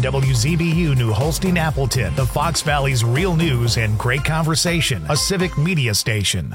WZBU New Holstein Appleton, the Fox Valley's real news and great conversation, a civic media station.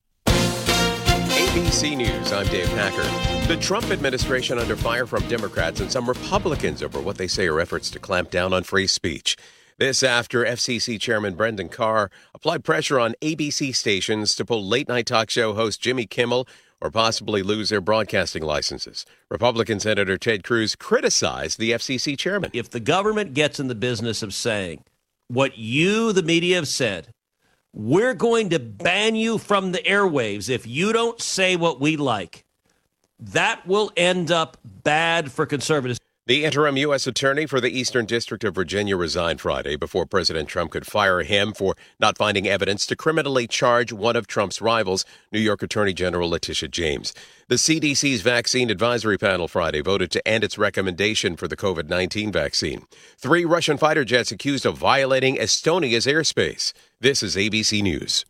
ABC News, I'm Dave Packer. The Trump administration under fire from Democrats and some Republicans over what they say are efforts to clamp down on free speech. This after FCC Chairman Brendan Carr applied pressure on ABC stations to pull late-night talk show host Jimmy Kimmel or possibly lose their broadcasting licenses. Republican Senator Ted Cruz criticized the FCC chairman. If the government gets in the business of saying what you, the media, have said, we're going to ban you from the airwaves if you don't say what we like, that will end up bad for conservatives. The interim U.S. attorney for the Eastern District of Virginia resigned Friday before President Trump could fire him for not finding evidence to criminally charge one of Trump's rivals, New York Attorney General Letitia James. The CDC's Vaccine Advisory Panel Friday voted to end its recommendation for the COVID-19 vaccine. 3 Russian fighter jets accused of violating Estonia's airspace. This is ABC News.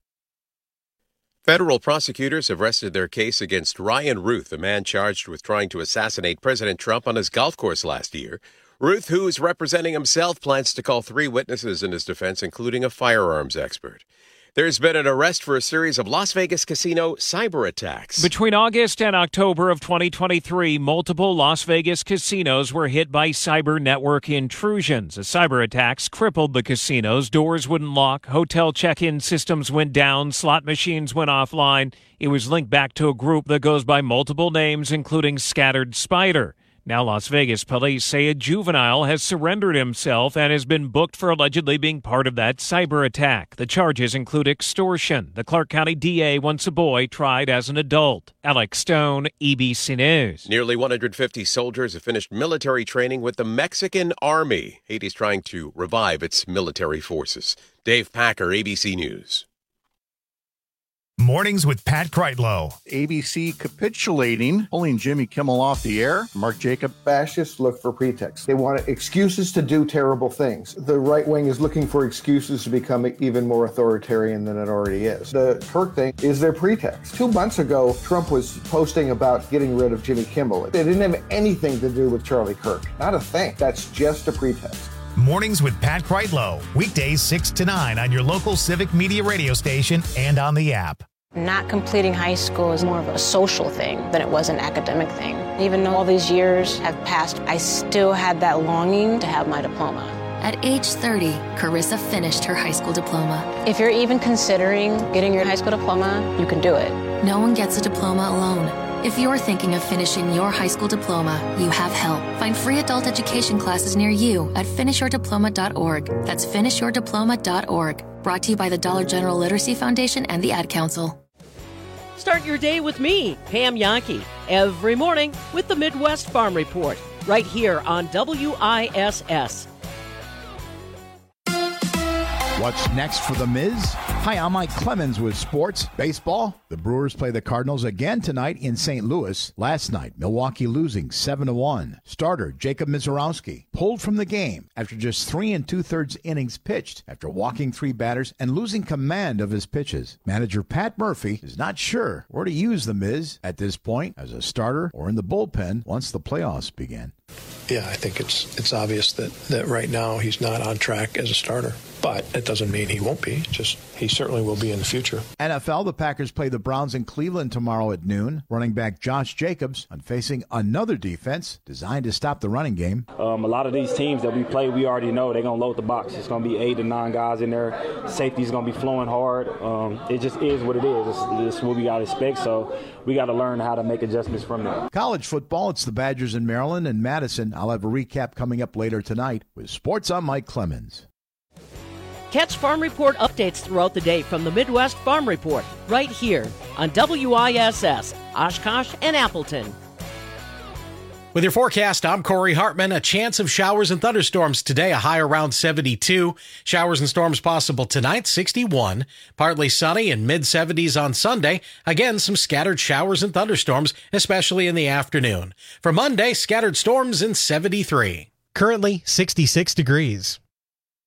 Federal prosecutors have rested their case against Ryan Ruth, a man charged with trying to assassinate President Trump on his golf course last year. Ruth, who is representing himself, plans to call 3 witnesses in his defense, including a firearms expert. There's been an arrest for a series of Las Vegas casino cyber attacks. Between August and October of 2023, multiple Las Vegas casinos were hit by cyber network intrusions. The cyber attacks crippled the casinos. Doors wouldn't lock, hotel check-in systems went down, slot machines went offline. It was linked back to a group that goes by multiple names, including Scattered Spider. Now Las Vegas police say a juvenile has surrendered himself and has been booked for allegedly being part of that cyber attack. The charges include extortion. The Clark County DA wants a boy tried as an adult. Alex Stone, ABC News. Nearly 150 soldiers have finished military training with the Mexican Army. Haiti's trying to revive its military forces. Dave Packer, ABC News. Mornings with Pat Kreitlow. ABC capitulating, pulling Jimmy Kimmel off the air. Mark Jacob. Fascists look for pretexts. They want excuses to do terrible things. The right wing is looking for excuses to become even more authoritarian than it already is. The Kirk thing is their pretext. 2 months ago, Trump was posting about getting rid of Jimmy Kimmel. It didn't have anything to do with Charlie Kirk. Not a thing. That's just a pretext. Mornings with Pat Kreitlow. Weekdays 6 to 9 on your local civic media radio station and on the app. Not completing high school is more of a social thing than it was an academic thing. Even though all these years have passed, I still had that longing to have my diploma. At age 30, Carissa finished her high school diploma. If you're even considering getting your high school diploma, you can do it. No one gets a diploma alone. If you're thinking of finishing your high school diploma, you have help. Find free adult education classes near you at finishyourdiploma.org. That's finishyourdiploma.org. Brought to you by the Dollar General Literacy Foundation and the Ad Council. Start your day with me, Pam Yankee, every morning with the Midwest Farm Report, right here on WISS. What's next for The Miz? Hi, I'm Mike Clemens with sports. Baseball. The Brewers play the Cardinals again tonight in St. Louis. Last night, Milwaukee losing 7-1. Starter Jacob Misiorowski pulled from the game after just 3 2/3 innings pitched after walking 3 batters and losing command of his pitches. Manager Pat Murphy is not sure where to use The Miz at this point, as a starter or in the bullpen once the playoffs begin. Yeah, I think it's obvious that right now he's not on track as a starter. But it doesn't mean he won't be. Just he certainly will be in the future. NFL, the Packers play the Browns in Cleveland tomorrow at noon. Running back Josh Jacobs on facing another defense designed to stop the running game. A lot of these teams that we play, we already know they're going to load the box. It's going to be 8 to 9 guys in there. Safety's going to be flowing hard. It just is what it is. It's what we got to expect. So we got to learn how to make adjustments from there. College football, it's the Badgers in Maryland and Madison. I'll have a recap coming up later tonight. With sports, I'm Mike Clemens. Catch Farm Report updates throughout the day from the Midwest Farm Report, right here on WISS, Oshkosh and Appleton. With your forecast, I'm Corey Hartman. A chance of showers and thunderstorms today, a high around 72. Showers and storms possible tonight, 61. Partly sunny and mid-70s on Sunday. Again, some scattered showers and thunderstorms, especially in the afternoon. For Monday, scattered storms in 73. Currently, 66 degrees.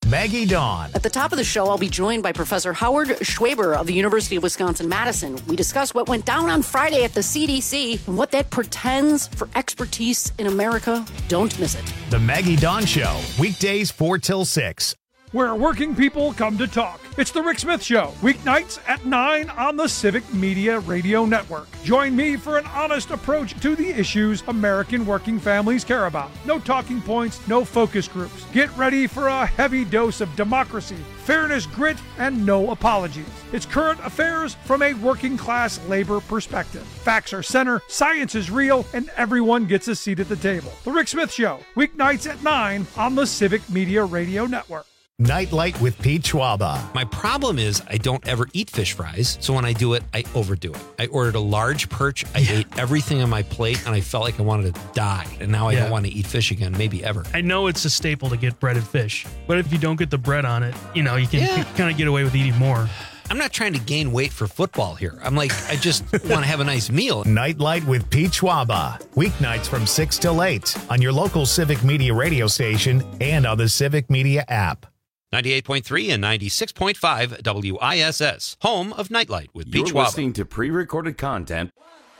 Maggie Dawn. At the top of the show, I'll be joined by Professor Howard Schwaber of the University of Wisconsin-Madison. We discuss what went down on Friday at the CDC and what that portends for expertise in America. Don't miss it. The Maggie Dawn Show, weekdays 4 till 6. Where working people come to talk. It's the Rick Smith Show, weeknights at 9 on the Civic Media Radio Network. Join me for an honest approach to the issues American working families care about. No talking points, no focus groups. Get ready for a heavy dose of democracy, fairness, grit, and no apologies. It's current affairs from a working class labor perspective. Facts are center, science is real, and everyone gets a seat at the table. The Rick Smith Show, weeknights at 9 on the Civic Media Radio Network. Nightlight with Pete Schwaba. My problem is I don't ever eat fish fries, so when I do it, I overdo it. I ordered a large perch. I ate everything on my plate, and I felt like I wanted to die. And now I don't want to eat fish again, maybe ever. I know it's a staple to get breaded fish, but if you don't get the bread on it, you know, you can kind of get away with eating more. I'm not trying to gain weight for football here. I'm like, I just want to have a nice meal. Nightlight with Pete Schwaba. Weeknights from 6 till 8 on your local Civic Media radio station and on the Civic Media app. 98.3 and 96.5 WISS, home of Nightlight with Pete Schwaba. You're listening to pre-recorded content.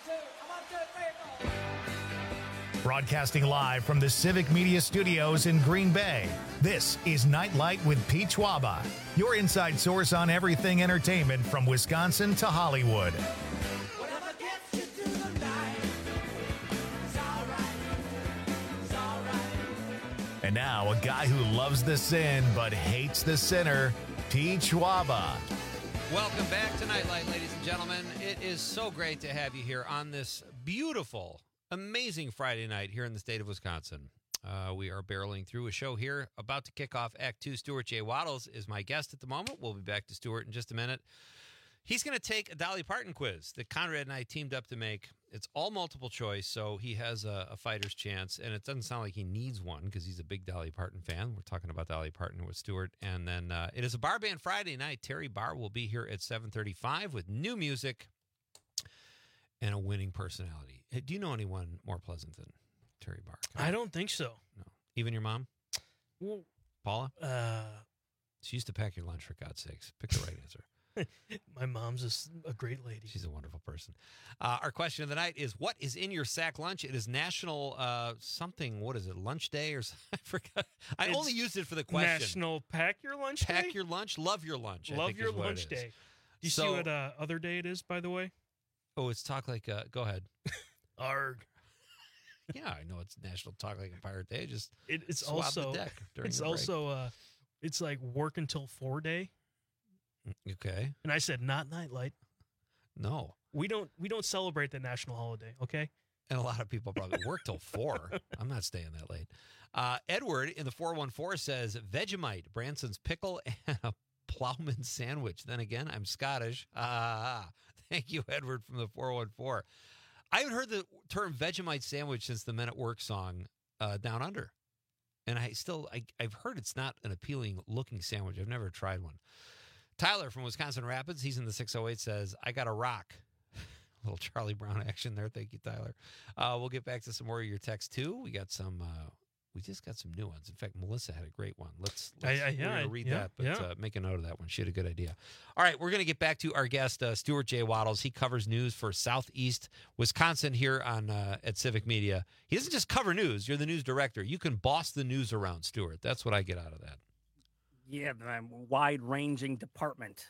Broadcasting live from the Civic Media Studios in Green Bay, this is Nightlight with Pete Schwaba, your inside source on everything entertainment from Wisconsin to Hollywood. And now, a guy who loves the sin but hates the sinner, Pete Schwaba. Welcome back to Nightlight, ladies and gentlemen. It is so great to have you here on this beautiful, amazing Friday night here in the state of Wisconsin. We are barreling through a show here, about to kick off Act 2. Stuart J. Waddles is my guest at the moment. We'll be back to Stuart in just a minute. He's going to take a Dolly Parton quiz that Conrad and I teamed up to make. It's all multiple choice, so he has a fighter's chance, and it doesn't sound like he needs one because he's a big Dolly Parton fan. We're talking about Dolly Parton with Stuart. And then it is a Bar Band Friday night. Terry Barr will be here at 7:35 with new music and a winning personality. Hey, do you know anyone more pleasant than Terry Barr? I don't think so. No. Even your mom? Well, Paula? She used to pack your lunch, for God's sakes. Pick the right answer. My mom's a great lady. She's a wonderful person. Our question of the night is, what is in your sack lunch? It is National something. What is it? Lunch Day or something? I forgot. I only used it for the question. National Pack Your Lunch Day? Pack your lunch. Love your lunch. Love your lunch day. Do you see what other day it is, by the way? Oh, it's Talk Like go ahead. Arg. Yeah, I know it's National Talk Like a Pirate Day. Just it's swab also the deck during it's the break. also it's like work until 4 day. Okay. And I said not nightlight. No. We don't celebrate the national holiday, okay? And a lot of people probably work till 4. I'm not staying that late. Edward in the 414 says Vegemite, Branson's pickle, and a Plowman sandwich. Then again, I'm Scottish. Thank you, Edward from the 414. I haven't heard the term Vegemite sandwich since the Men at Work song Down Under. And I've heard it's not an appealing looking sandwich. I've never tried one. Tyler from Wisconsin Rapids, he's in the 608, says, I got a rock. A little Charlie Brown action there. Thank you, Tyler. We'll get back to some more of your texts, too. We just got some new ones. In fact, Melissa had a great one. We're going to read that, but make a note of that one. She had a good idea. All right, we're going to get back to our guest, Stuart J. Waddles. He covers news for Southeast Wisconsin here on at Civic Media. He doesn't just cover news. You're the news director. You can boss the news around, Stuart. That's what I get out of that. Yeah, the wide-ranging department.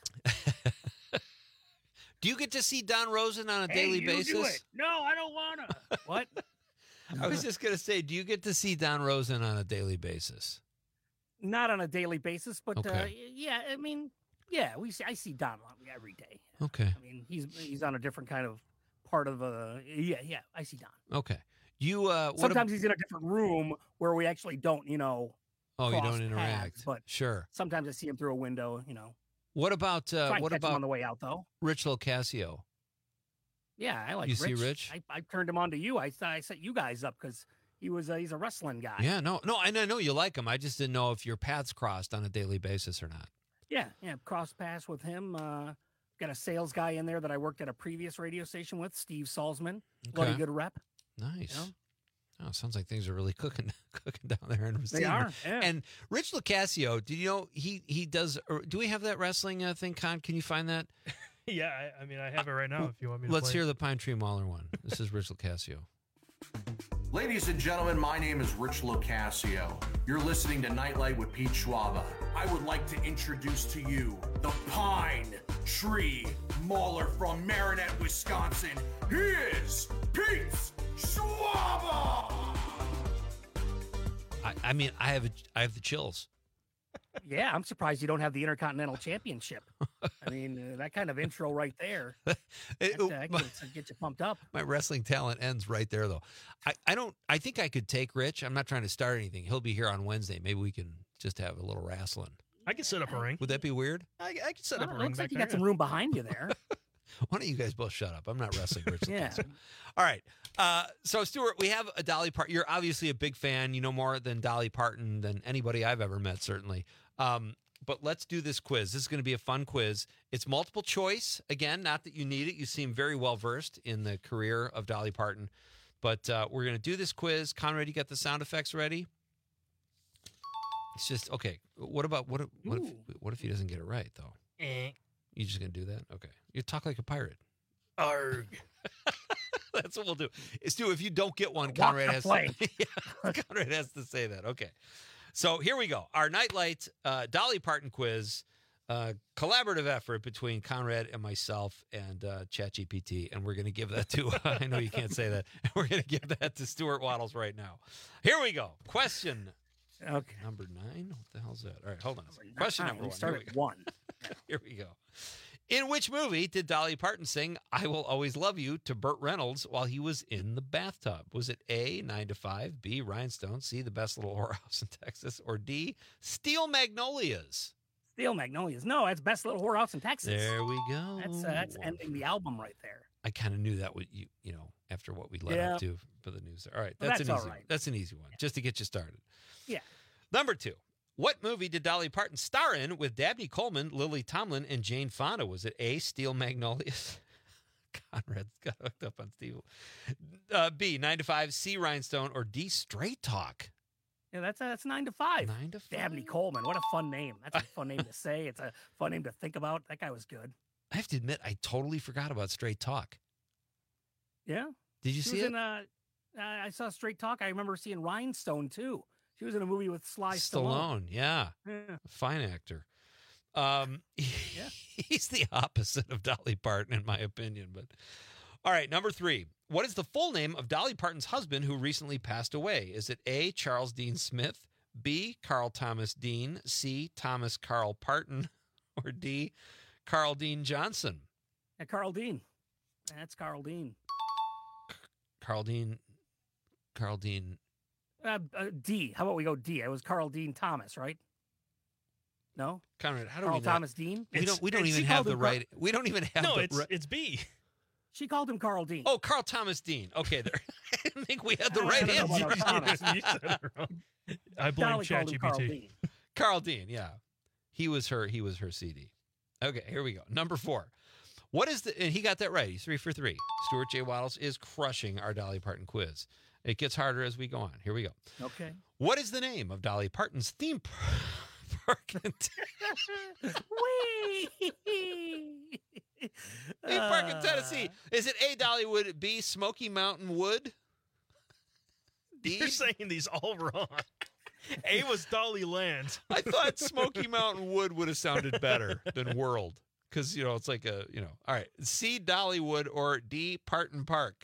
Do you get to see Don Rosen on a daily basis? Do it. No, I don't want to. What? I was just going to say, do you get to see Don Rosen on a daily basis? Not on a daily basis, but okay. Yeah, I mean, yeah, I see Don every day. Okay. I mean, he's on a different kind of part of yeah, I see Don. Okay. You sometimes he's in a different room where we actually don't, Oh, you don't interact, paths, but sure. Sometimes I see him through a window, What about him on the way out though? Rich Locascio? Yeah, I like you Rich. See Rich? I turned him on to you. I set you guys up because he's a wrestling guy. Yeah, no, I know you like him. I just didn't know if your paths crossed on a daily basis or not. Yeah, cross paths with him. Got a sales guy in there that I worked at a previous radio station with, Steve Salzman. Okay. Bloody good rep. Nice. Oh, sounds like things are really cooking down there in Racine. They are, yeah. And Rich Lucasio, did you know he does? Or do we have that wrestling thing? Con, can you find that? Yeah, I mean, I have it right now if you want me to Let's play hear the Pine Tree Mauler one. This is Rich Lucasio. Ladies and gentlemen, my name is Rich Lucasio. You're listening to Nightlight with Pete Schwaba. I would like to introduce to you the Pine Tree Mauler from Marinette, Wisconsin. He is Pete Schwaba! I mean, I have the chills. Yeah, I'm surprised you don't have the Intercontinental Championship. I mean, that kind of intro right there, that gets you pumped up. My wrestling talent ends right there, though. I think I could take Rich. I'm not trying to start anything. He'll be here on Wednesday. Maybe we can just have a little wrestling. I could set up a ring. Would that be weird? I could set up a ring. Looks like back you there, got some room behind you there. Why don't you guys both shut up? I'm not wrestling Rich. Yeah. All right. So, Stuart, we have a Dolly Parton. You're obviously a big fan. You know more than Dolly Parton than anybody I've ever met, certainly. But let's do this quiz. This is going to be a fun quiz. It's multiple choice. Again, not that you need it. You seem very well versed in the career of Dolly Parton. But we're going to do this quiz. Conrad, you got the sound effects ready? It's just, okay. What if he doesn't get it right, though? You just going to do that? Okay. You talk like a pirate. Arg. That's what we'll do. Stu, if you don't get one, Conrad has to say that. Okay. So here we go. Our Nightlight Dolly Parton quiz, collaborative effort between Conrad and myself and ChatGPT. And we're going to give that to, I know you can't say that. We're going to give that to Stuart Waddles right now. Here we go. Question number 9. What the hell's that? All right, hold on. Question number 1. Start at 1. Here we go. In which movie did Dolly Parton sing "I Will Always Love You" to Burt Reynolds while he was in the bathtub? Was it A, 9 to 5, B, Rhinestone, C, The Best Little Whorehouse in Texas, or D, Steel Magnolias? Steel Magnolias. No, that's Best Little Whorehouse in Texas. There we go. That's ending the album right there. I kind of knew that would you know after what we led up to for the news. All right, that's an easy. That's an easy one, just to get you started. Yeah. Number 2. What movie did Dolly Parton star in with Dabney Coleman, Lily Tomlin, and Jane Fonda? Was it A, Steel Magnolias? Conrad's got hooked up on Steve. B, 9 to 5, C, Rhinestone, or D, Straight Talk? Yeah, that's 9 to 5. 9 to 5. Dabney Coleman. What a fun name. That's a fun name to say. It's a fun name to think about. That guy was good. I have to admit, I totally forgot about Straight Talk. Yeah. Did you see it? I saw Straight Talk. I remember seeing Rhinestone, too. She was in a movie with Sly Stallone. Yeah. Fine actor. He's the opposite of Dolly Parton, in my opinion. But all right, number 3. What is the full name of Dolly Parton's husband who recently passed away? Is it A, Charles Dean Smith, B, Carl Thomas Dean, C, Thomas Carl Parton, or D, Carl Dean Johnson? Carl Dean. That's Carl Dean. Carl Dean. D. How about we go D? It was Carl Dean Thomas, right? No, Conrad. How do Carl we Thomas Dean? We don't even have the right. We don't even have. No, the it's B. She called him Carl Dean. Oh, Carl Thomas Dean. Okay, there. I didn't think we had the right answer. You said it wrong. I blame ChatGPT. Carl Dean. Yeah, he was her CD. Okay, here we go. Number 4. What is the? And he got that right. He's 3 for 3. Stuart J. Waddles is crushing our Dolly Parton quiz. It gets harder as we go on. Here we go. Okay. What is the name of Dolly Parton's theme park? Theme park in Tennessee. Is it A, Dollywood, B, Smoky Mountain Wood? D? You're saying these all wrong. A was Dolly Land. I thought Smoky Mountain Wood would have sounded better than World. Because, it's like a, All right. C, Dollywood, or D, Parton Park?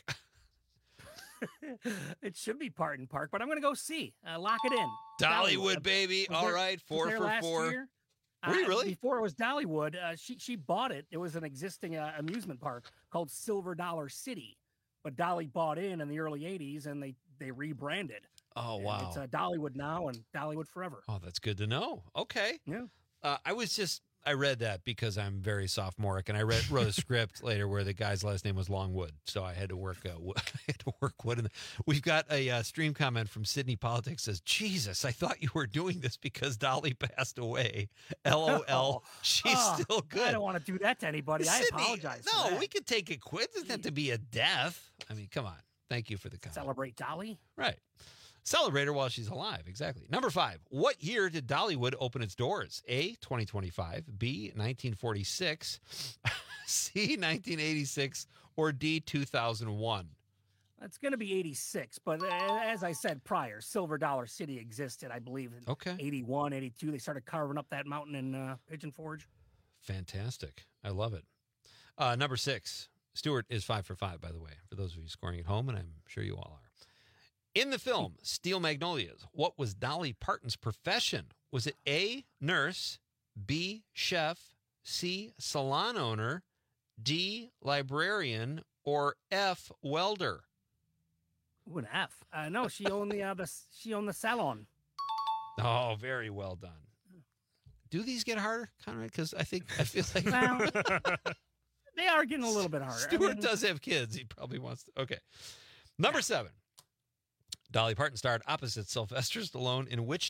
It should be Parton Park, but I'm going to go C. Lock it in. Dollywood, baby. All right. 4 for 4. Year? Were you really? Before it was Dollywood, she bought it. It was an existing amusement park called Silver Dollar City. But Dolly bought in the early 80s, and they rebranded. Oh, wow. It's Dollywood now and Dollywood forever. Oh, that's good to know. Okay. Yeah. I read that because I'm very sophomoric, and I wrote a script later where the guy's last name was Longwood, so I had to work. Wood. We've got a stream comment from Sydney Politics says, "Jesus, I thought you were doing this because Dolly passed away." LOL. She's still good. I don't want to do that to anybody. Sydney, I apologize. No, we could take a quiz. It doesn't have to be a death. I mean, come on. Thank you for the comment. Celebrate Dolly? Right. Celebrate her while she's alive. Exactly. Number 5. What year did Dollywood open its doors? A, 2025, B, 1946, C, 1986, or D, 2001? It's going to be 86, but as I said prior, Silver Dollar City existed, I believe, in 81, 82. They started carving up that mountain in Pigeon Forge. Fantastic. I love it. Number 6. Stuart is 5 for 5, by the way, for those of you scoring at home, and I'm sure you all are. In the film Steel Magnolias, what was Dolly Parton's profession? Was it A, nurse, B, chef, C, salon owner, D, librarian, or F, welder? Ooh, an F. No, she owned the salon. Oh, very well done. Do these get harder, Conrad? Because I feel like they are getting a little bit harder. Stuart does have kids. He probably wants to. Okay. Number 7. Dolly Parton starred opposite Sylvester Stallone in which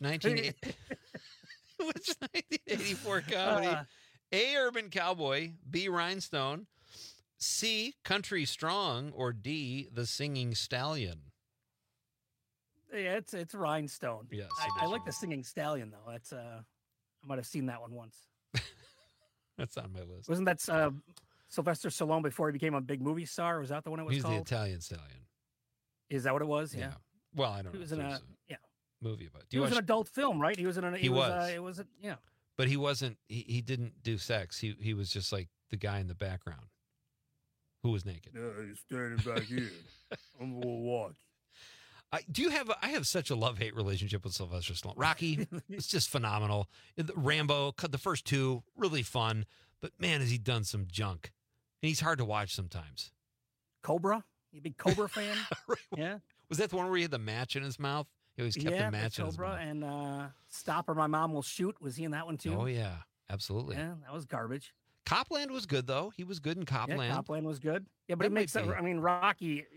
1984 comedy? A, Urban Cowboy, B, Rhinestone, C, Country Strong, or D, The Singing Stallion? Yeah, it's Rhinestone. Yes, I like The Singing Stallion, though. That's I might have seen that one once. That's on my list. Wasn't that Sylvester Stallone before he became a big movie star? Was that the one it was called? He's the Italian Stallion. Is that what it was? Yeah. Well, I don't know. He was in a movie about it. He was an adult film, right? He was in an. It was. But he wasn't. He didn't do sex. He was just like the guy in the background who was naked. Yeah, he's standing back here. I'm gonna watch. I have such a love-hate relationship with Sylvester Stallone. Rocky, it's just phenomenal. Rambo, the first 2, really fun. But man, has he done some junk. And he's hard to watch sometimes. Cobra? You a big Cobra fan? Right. Yeah. Was that the one where he had the match in his mouth? He always kept the match in his mouth. And Stop or My Mom Will Shoot. Was he in that one too? Oh, yeah. Absolutely. Yeah, that was garbage. Copland was good, though. He was good in Copland. Yeah, Copland was good. Yeah, but it makes sense. I mean, Rocky,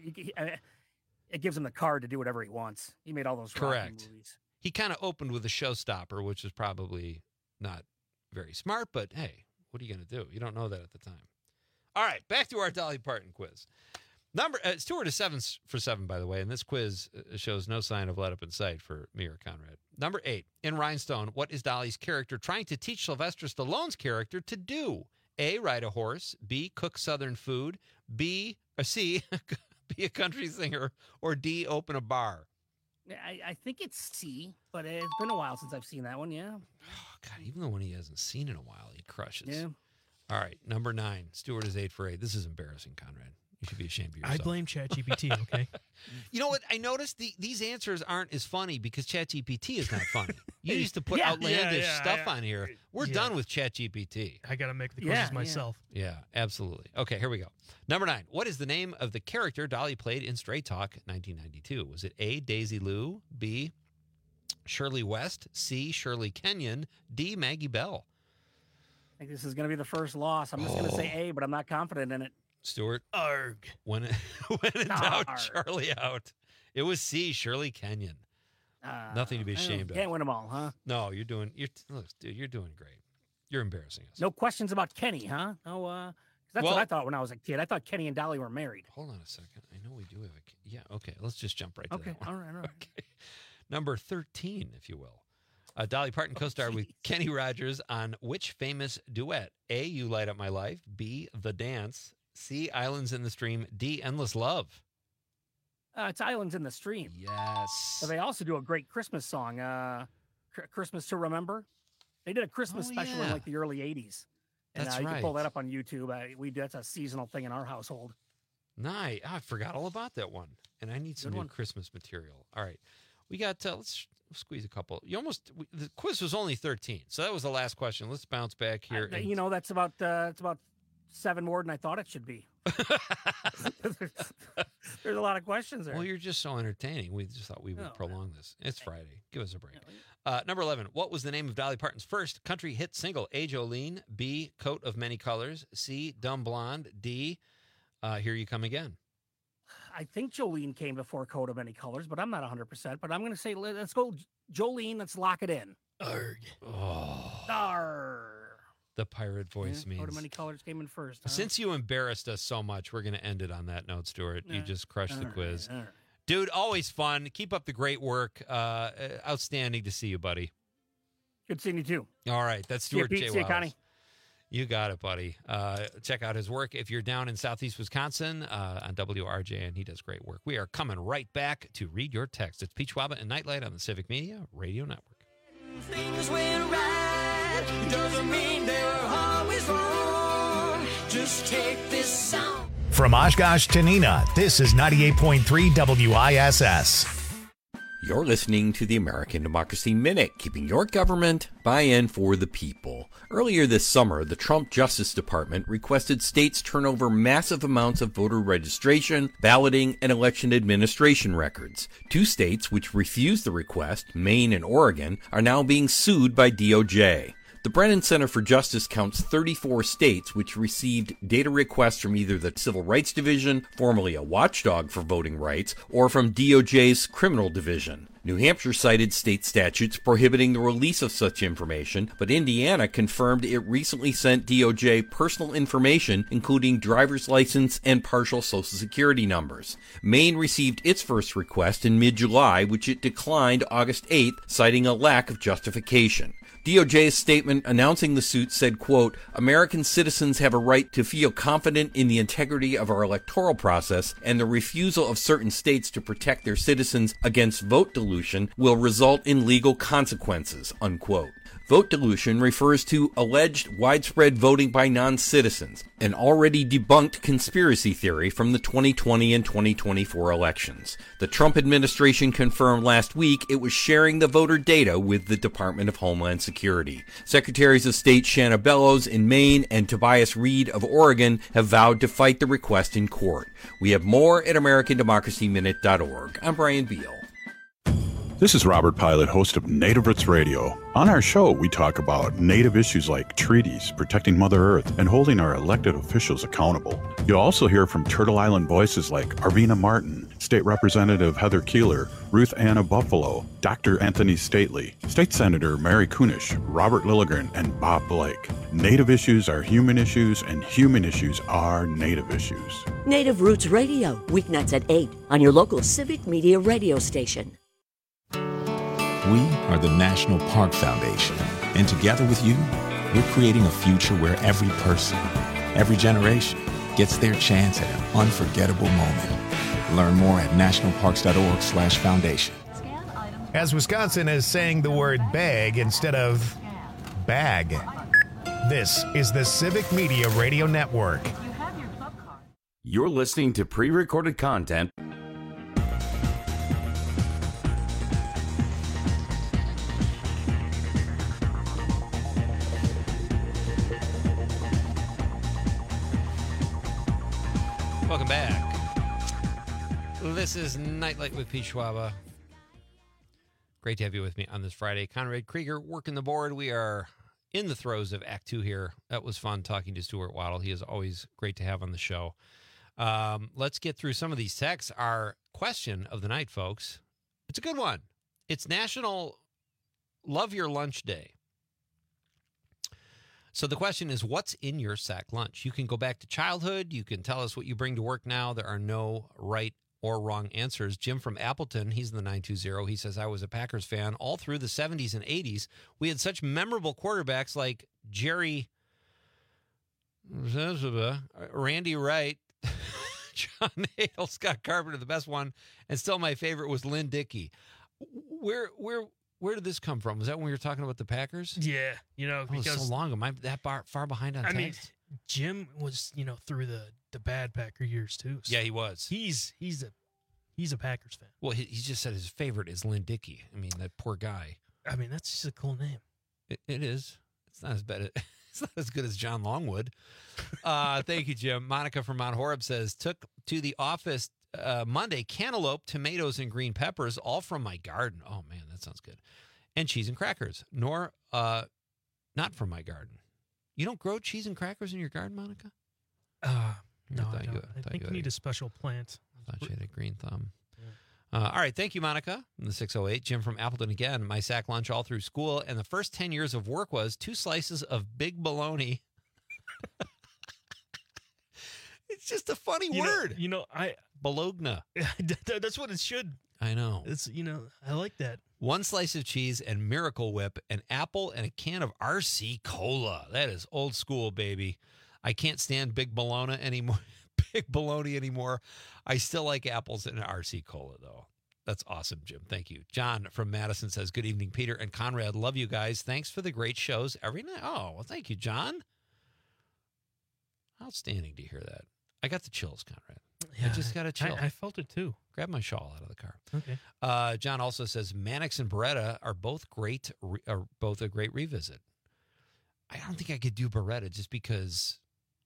it gives him the card to do whatever he wants. He made all those Rocky movies. He kind of opened with a showstopper, which is probably not very smart, but hey, what are you going to do? You don't know that at the time. All right, back to our Dolly Parton quiz. Stuart is 7 for 7, by the way, and this quiz shows no sign of let up in sight for me or Conrad. Number 8, in Rhinestone, what is Dolly's character trying to teach Sylvester Stallone's character to do? A, ride a horse, B, cook Southern food, C, be a country singer, or D, open a bar? I think it's C, but it's been a while since I've seen that one, yeah. Oh, God, even the one he hasn't seen in a while, he crushes. Yeah. All right, number 9, Stuart is 8 for 8. This is embarrassing, Conrad. You should be ashamed of yourself. I blame ChatGPT, okay? You know what? I noticed these answers aren't as funny because ChatGPT is not funny. You used to put outlandish stuff on here. We're done with ChatGPT. I got to make the quizzes myself. Yeah, absolutely. Okay, here we go. Number 9. What is the name of the character Dolly played in Straight Talk 1992? Was it A, Daisy Lou, B, Shirley West, C, Shirley Kenyon, D, Maggie Bell? I think this is going to be the first loss. I'm just going to say A, but I'm not confident in it. Stuart? Arg. When in doubt, Charlie out. It was C, Shirley Kenyon. Nothing to be ashamed of. Can't win them all, huh? No, you're doing great. You're embarrassing us. No questions about Kenny, huh? No, that's what I thought when I was a kid. I thought Kenny and Dolly were married. Hold on a second. I know we do have a... Yeah, okay. Let's just jump right to that one. All right. Okay. Number 13, if you will. Dolly Parton co-starred with Kenny Rogers on which famous duet? A, You Light Up My Life. B, The Dance. C, Islands in the Stream. D, Endless Love. It's Islands in the Stream. Yes. But they also do a great Christmas song, Christmas to Remember. They did a Christmas special in like the early 80s. And That's you right. can pull that up on YouTube. That's a seasonal thing in our household. Nice. I forgot all about that one. And I need some new Christmas material. All right. We got, let's squeeze a couple. The quiz was only 13. So that was the last question. Let's bounce back here. That's about 7 more than I thought it should be. There's a lot of questions there. Well, you're just so entertaining. We just thought we would prolong this. It's Friday. Give us a break. Number 11. What was the name of Dolly Parton's first country hit single? A, Jolene. B, Coat of Many Colors. C, Dumb Blonde. D, Here You Come Again. I think Jolene came before Coat of Many Colors, but I'm not 100%. But I'm going to say, let's go Jolene. Let's lock it in. Arg. Oh. Arr. the pirate voice means. Coat of many colors came in first. Huh? Since you embarrassed us so much, we're going to end it on that note, Stuart. You just crushed the quiz. All right. Dude, always fun. Keep up the great work. Outstanding to see you, buddy. Good seeing you, too. All right. That's Stuart J. See you, Connie. You got it, buddy. Check out his work if you're down in southeast Wisconsin on WRJN. He does great work. We are coming right back to read your text. It's Pete Schwaba and Nightlight on the Civic Media Radio Network. Things went right doesn't mean they're always wrong. Just take this song. From Oshkosh to Neenah, this is 98.3 WISS. You're listening to the American Democracy Minute, keeping your government by and for the people. Earlier this summer, the Trump Justice Department requested states turn over massive amounts of voter registration, balloting, and election administration records. 2 states which refused the request, Maine and Oregon, are now being sued by DOJ. The Brennan Center for Justice counts 34 states which received data requests from either the Civil Rights Division, formerly a watchdog for voting rights, or from DOJ's Criminal Division. New Hampshire cited state statutes prohibiting the release of such information, but Indiana confirmed it recently sent DOJ personal information, including driver's license and partial Social Security numbers. Maine received its first request in mid-July, which it declined August 8th, citing a lack of justification. DOJ's statement announcing the suit said, quote, American citizens have a right to feel confident in the integrity of our electoral process, and the refusal of certain states to protect their citizens against vote dilution will result in legal consequences, unquote. Vote dilution refers to alleged widespread voting by non-citizens, an already debunked conspiracy theory from the 2020 and 2024 elections. The Trump administration confirmed last week it was sharing the voter data with the Department of Homeland Security. Secretaries of State Shanna Bellows in Maine and Tobias Reed of Oregon have vowed to fight the request in court. We have more at AmericanDemocracyMinute.org. I'm Brian Beal. This is Robert Pilot, host of Native Roots Radio. On our show, we talk about Native issues like treaties, protecting Mother Earth, and holding our elected officials accountable. You'll also hear from Turtle Island voices like Arvina Martin, State Representative Heather Keeler, Ruth Anna Buffalo, Dr. Anthony Stately, State Senator Mary Kunish, Robert Lilligren, and Bob Blake. Native issues are human issues, and human issues are Native issues. Native Roots Radio, weeknights at 8 on your local Civic Media radio station. We are the National Park Foundation, and together with you, we're creating a future where every person, every generation, gets their chance at an unforgettable moment. Learn more at nationalparks.org/foundation. As Wisconsin is saying the word bag instead of bag. This is the Civic Media Radio Network. You're listening to pre-recorded content. Welcome back. This is Nightlight with Pete Schwaba. Great to have you with me on this Friday. Conrad Krieger working the board. We are in the throes of Act 2 here. That was fun talking to Stuart Waddle. He is always great to have on the show. Let's get through some of these texts. Our question of the night, folks, it's a good one. It's National Love Your Lunch Day. So the question is, what's in your sack lunch? You can go back to childhood. You can tell us what you bring to work now. There are no right or wrong answers. Jim from Appleton, he's in the 920. He says, I was a Packers fan all through the 70s and 80s. We had such memorable quarterbacks like Jerry, Randy Wright, John Hale, Scott Carpenter, the best one, and still my favorite was Lynn Dickey. Where did this come from? Was that when we were talking about the Packers? Yeah, because so long. Am I that far behind on text? I mean, Jim was, through the bad Packer years too. So yeah, he was. He's a Packers fan. Well, he just said his favorite is Lynn Dickey. I mean, that poor guy. I mean, that's just a cool name. It is. It's not as bad. It's not as good as John Longwood. Thank you, Jim. Monica from Mount Horeb says, took to the office Monday, cantaloupe, tomatoes, and green peppers, all from my garden. Oh, man, that sounds good. And cheese and crackers, nor not from my garden. You don't grow cheese and crackers in your garden, Monica? No, I don't. I think you need a special plant. I thought you had a green thumb. All right. Thank you, Monica, from the 608. Jim from Appleton again. My sack lunch all through school, and the first 10 years of work was 2 slices of big bologna. It's just a funny word. Bologna. That's what it should. I know. It's I like that. 1 slice of cheese and Miracle Whip, an apple, and a can of RC Cola. That is old school, baby. I can't stand big bologna anymore. Big bologna anymore. I still like apples and RC Cola, though. That's awesome, Jim. Thank you. John from Madison says, good evening, Peter and Conrad. Love you guys. Thanks for the great shows every night. Oh, well, thank you, John. Outstanding to hear that. I got the chills, Conrad. Yeah, I just got to chill. I felt it, too. Grab my shawl out of the car. Okay. John also says, Mannix and Beretta are both great, both a great revisit. I don't think I could do Beretta just because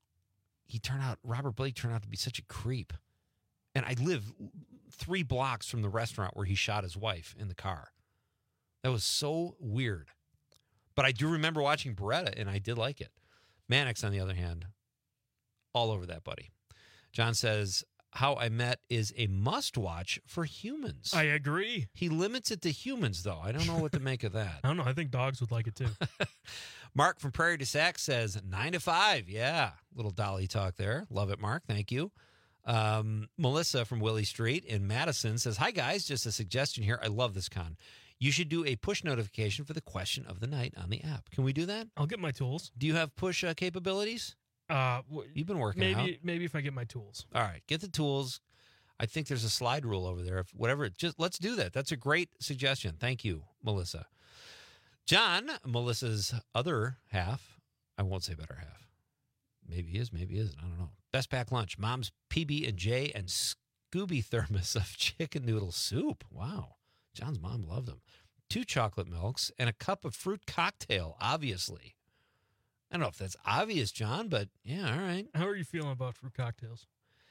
Robert Blake turned out to be such a creep. And I live 3 blocks from the restaurant where he shot his wife in the car. That was so weird. But I do remember watching Beretta, and I did like it. Mannix, on the other hand, all over that, buddy. John says, How I Met is a must-watch for humans. I agree. He limits it to humans, though. I don't know what to make of that. I don't know. I think dogs would like it, too. Mark from Prairie du Sac says 9 to 5. Yeah. Little Dolly talk there. Love it, Mark. Thank you. Melissa from Willie Street in Madison says, hi, guys. Just a suggestion here. I love this con. You should do a push notification for the question of the night on the app. Can we do that? I'll get my tools. Do you have push capabilities? You've been working out. Maybe if I get my tools. All right. Get the tools. I think there's a slide rule over there. Just let's do that. That's a great suggestion. Thank you, Melissa. John, Melissa's other half, I won't say better half. Maybe he is, maybe he isn't. I don't know. Best pack lunch, Mom's PB&J and Scooby thermos of chicken noodle soup. Wow. John's mom loved them. 2 chocolate milks and a cup of fruit cocktail, obviously. I don't know if that's obvious, John, but yeah, all right. How are you feeling about fruit cocktails?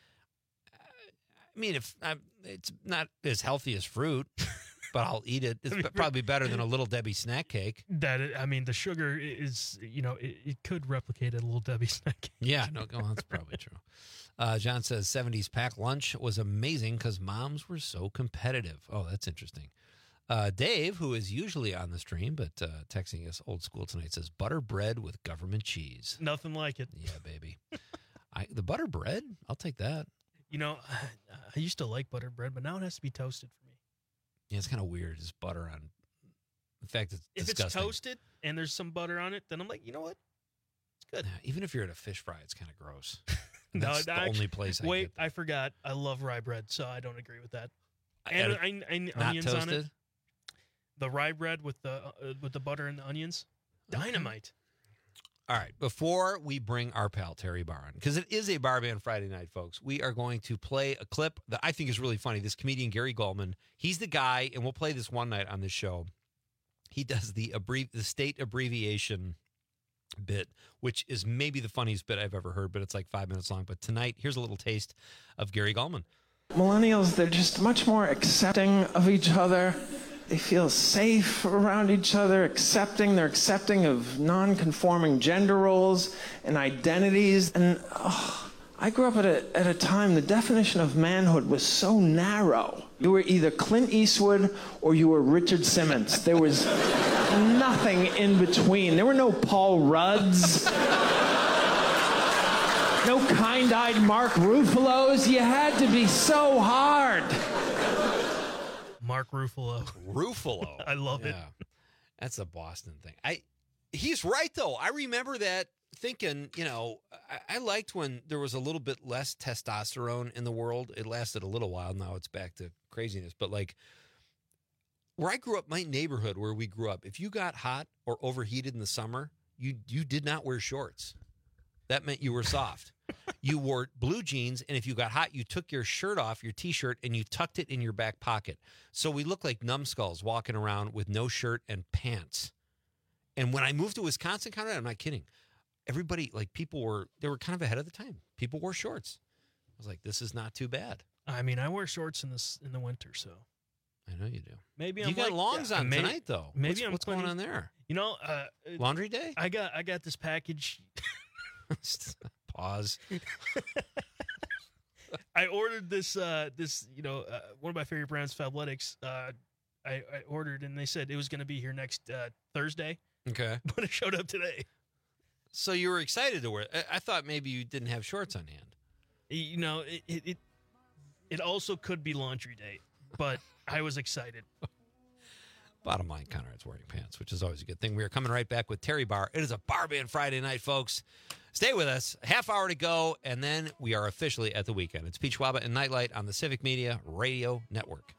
I mean, it's not as healthy as fruit, but I'll eat it. It's probably better than a Little Debbie snack cake. The sugar is, it could replicate a Little Debbie snack cake. Yeah, no, that's probably true. John says 70s pack lunch was amazing because moms were so competitive. Oh, that's interesting. Dave, who is usually on the stream, but texting us old school tonight, says butter bread with government cheese. Nothing like it. Yeah, baby. The butter bread, I'll take that. I used to like butter bread, but now it has to be toasted for me. Yeah, it's kind of weird. Just butter on. In fact, it's disgusting. If it's toasted and there's some butter on it, then I'm like, you know what? It's good. Yeah, even if you're at a fish fry, it's kind of gross. That's the only place I get. I forgot. I love rye bread, so I don't agree with that. And onions toasted? on it. The rye bread with the butter and the onions. Dynamite. All right, before we bring our pal Terry Barr on, because it is a Bar Band Friday night, folks, we are going to play a clip that I think is really funny. This comedian, Gary Gulman, he's the guy, and we'll play this one night on this show. He does the state abbreviation bit, which is maybe the funniest bit I've ever heard, but it's like 5 minutes long. But tonight, here's a little taste of Gary Gulman. Millennials, they're just much more accepting of each other. They feel safe around each other, they're accepting of non-conforming gender roles and identities. And I grew up at a time the definition of manhood was so narrow. You were either Clint Eastwood or you were Richard Simmons. There was nothing in between. There were no Paul Rudds, no kind-eyed Mark Ruffalo's. You had to be so hard. Mark Ruffalo. I love it. That's a Boston thing. He's right, though. I remember that thinking, I liked when there was a little bit less testosterone in the world. It lasted a little while. Now it's back to craziness. But like where I grew up, my neighborhood where we grew up, if you got hot or overheated in the summer, you did not wear shorts. That meant you were soft. You wore blue jeans, and if you got hot, you took your shirt off, your T-shirt, and you tucked it in your back pocket. So we looked like numbskulls walking around with no shirt and pants. And when I moved to Wisconsin, Conrad, I'm not kidding, everybody, they were kind of ahead of the time. People wore shorts. I was like, this is not too bad. I mean, I wear shorts in the winter, so. I know you do. Maybe you got longs on tonight, though. Maybe what's going on there? Laundry day? I got this package. Pause. I ordered this, one of my favorite brands, Fabletics. I ordered, and they said it was going to be here next Thursday. Okay. But it showed up today. So you were excited to wear it. I thought maybe you didn't have shorts on hand. It also could be laundry day, but I was excited. Bottom line, Conrad's wearing pants, which is always a good thing. We are coming right back with Terry Barr. It is a Bar Band Friday night, folks. Stay with us. Half hour to go, and then we are officially at the weekend. It's Pete Schwaba and Nightlight on the Civic Media Radio Network.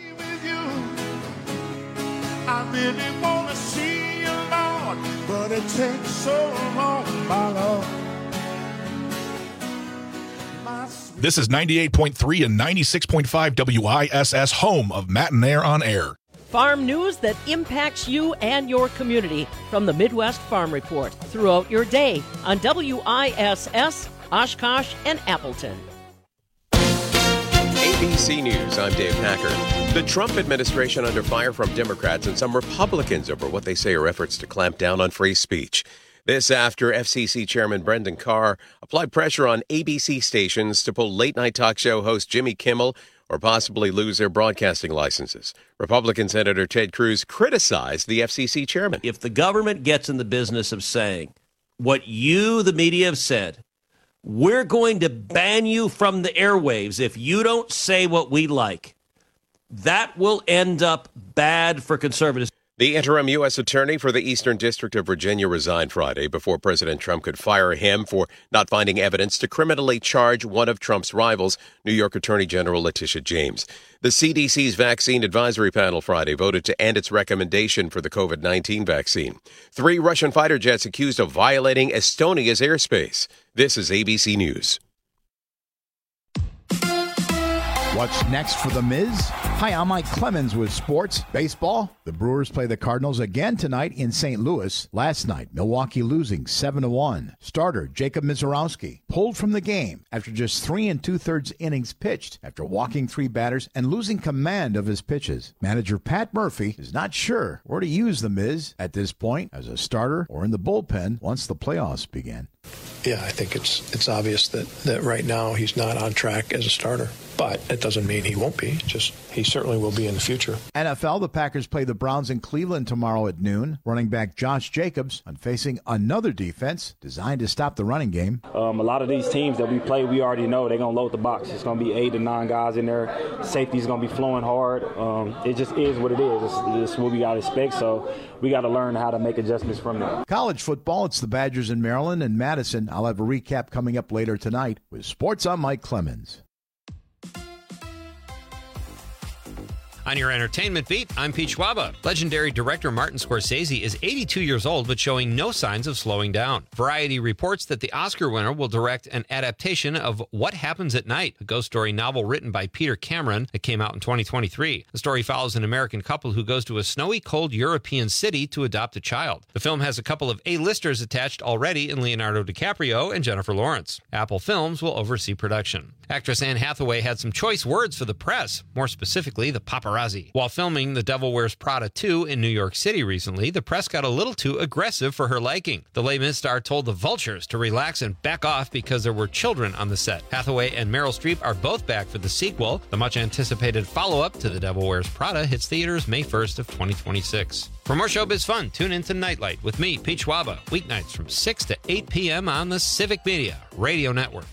I really want to see you, Lord, but it takes so long, my Lord. This is 98.3 and 96.5 WISS, home of Matt and Air on Air. Farm news that impacts you and your community from the Midwest Farm Report throughout your day on WISS, Oshkosh, and Appleton. ABC News, I'm Dave Packer. The Trump administration under fire from Democrats and some Republicans over what they say are efforts to clamp down on free speech. This after FCC Chairman Brendan Carr applied pressure on ABC stations to pull late-night talk show host Jimmy Kimmel or possibly lose their broadcasting licenses. Republican Senator Ted Cruz criticized the FCC chairman. If the government gets in the business of saying what you, the media, have said, we're going to ban you from the airwaves if you don't say what we like, that will end up bad for conservatives. The interim U.S. attorney for the Eastern District of Virginia resigned Friday before President Trump could fire him for not finding evidence to criminally charge one of Trump's rivals, New York Attorney General Letitia James. The CDC's Vaccine Advisory Panel Friday voted to end its recommendation for the COVID-19 vaccine. 3 Russian fighter jets accused of violating Estonia's airspace. This is ABC News. What's next for The Miz? Hi, I'm Mike Clemens with sports. Baseball. The Brewers play the Cardinals again tonight in St. Louis. Last night, Milwaukee losing 7-1. Starter Jacob Mizorowski pulled from the game after just 3 2/3 innings pitched after walking 3 batters and losing command of his pitches. Manager Pat Murphy is not sure where to use The Miz at this point, as a starter or in the bullpen once the playoffs begin. Yeah, I think it's obvious that right now he's not on track as a starter. But it doesn't mean he won't be. Just he certainly will be in the future. NFL, the Packers play the Browns in Cleveland tomorrow at noon. Running back Josh Jacobs on facing another defense designed to stop the running game. A lot of these teams that we play, we already know they're going to load the box. It's going to be 8 to 9 guys in there. Safety's going to be flowing hard. It just is what it is. It's what we got to expect. So we got to learn how to make adjustments from there. College football, it's the Badgers in Maryland and Madison. I'll have a recap coming up later tonight. With sports, I'm Mike Clemens. On your entertainment beat, I'm Pete Schwaba. Legendary director Martin Scorsese is 82 years old, but showing no signs of slowing down. Variety reports that the Oscar winner will direct an adaptation of What Happens at Night, a ghost story novel written by Peter Cameron that came out in 2023. The story follows an American couple who goes to a snowy, cold European city to adopt a child. The film has a couple of A-listers attached already in Leonardo DiCaprio and Jennifer Lawrence. Apple Films will oversee production. Actress Anne Hathaway had some choice words for the press, more specifically the paparazzi. While filming The Devil Wears Prada 2 in New York City recently, the press got a little too aggressive for her liking. The Les Mis star told the Vultures to relax and back off because there were children on the set. Hathaway and Meryl Streep are both back for the sequel. The much-anticipated follow-up to The Devil Wears Prada hits theaters May 1st of 2026. For more showbiz fun, tune in to Nightlight with me, Pete Schwaba, weeknights from 6 to 8 p.m. on the Civic Media Radio Network.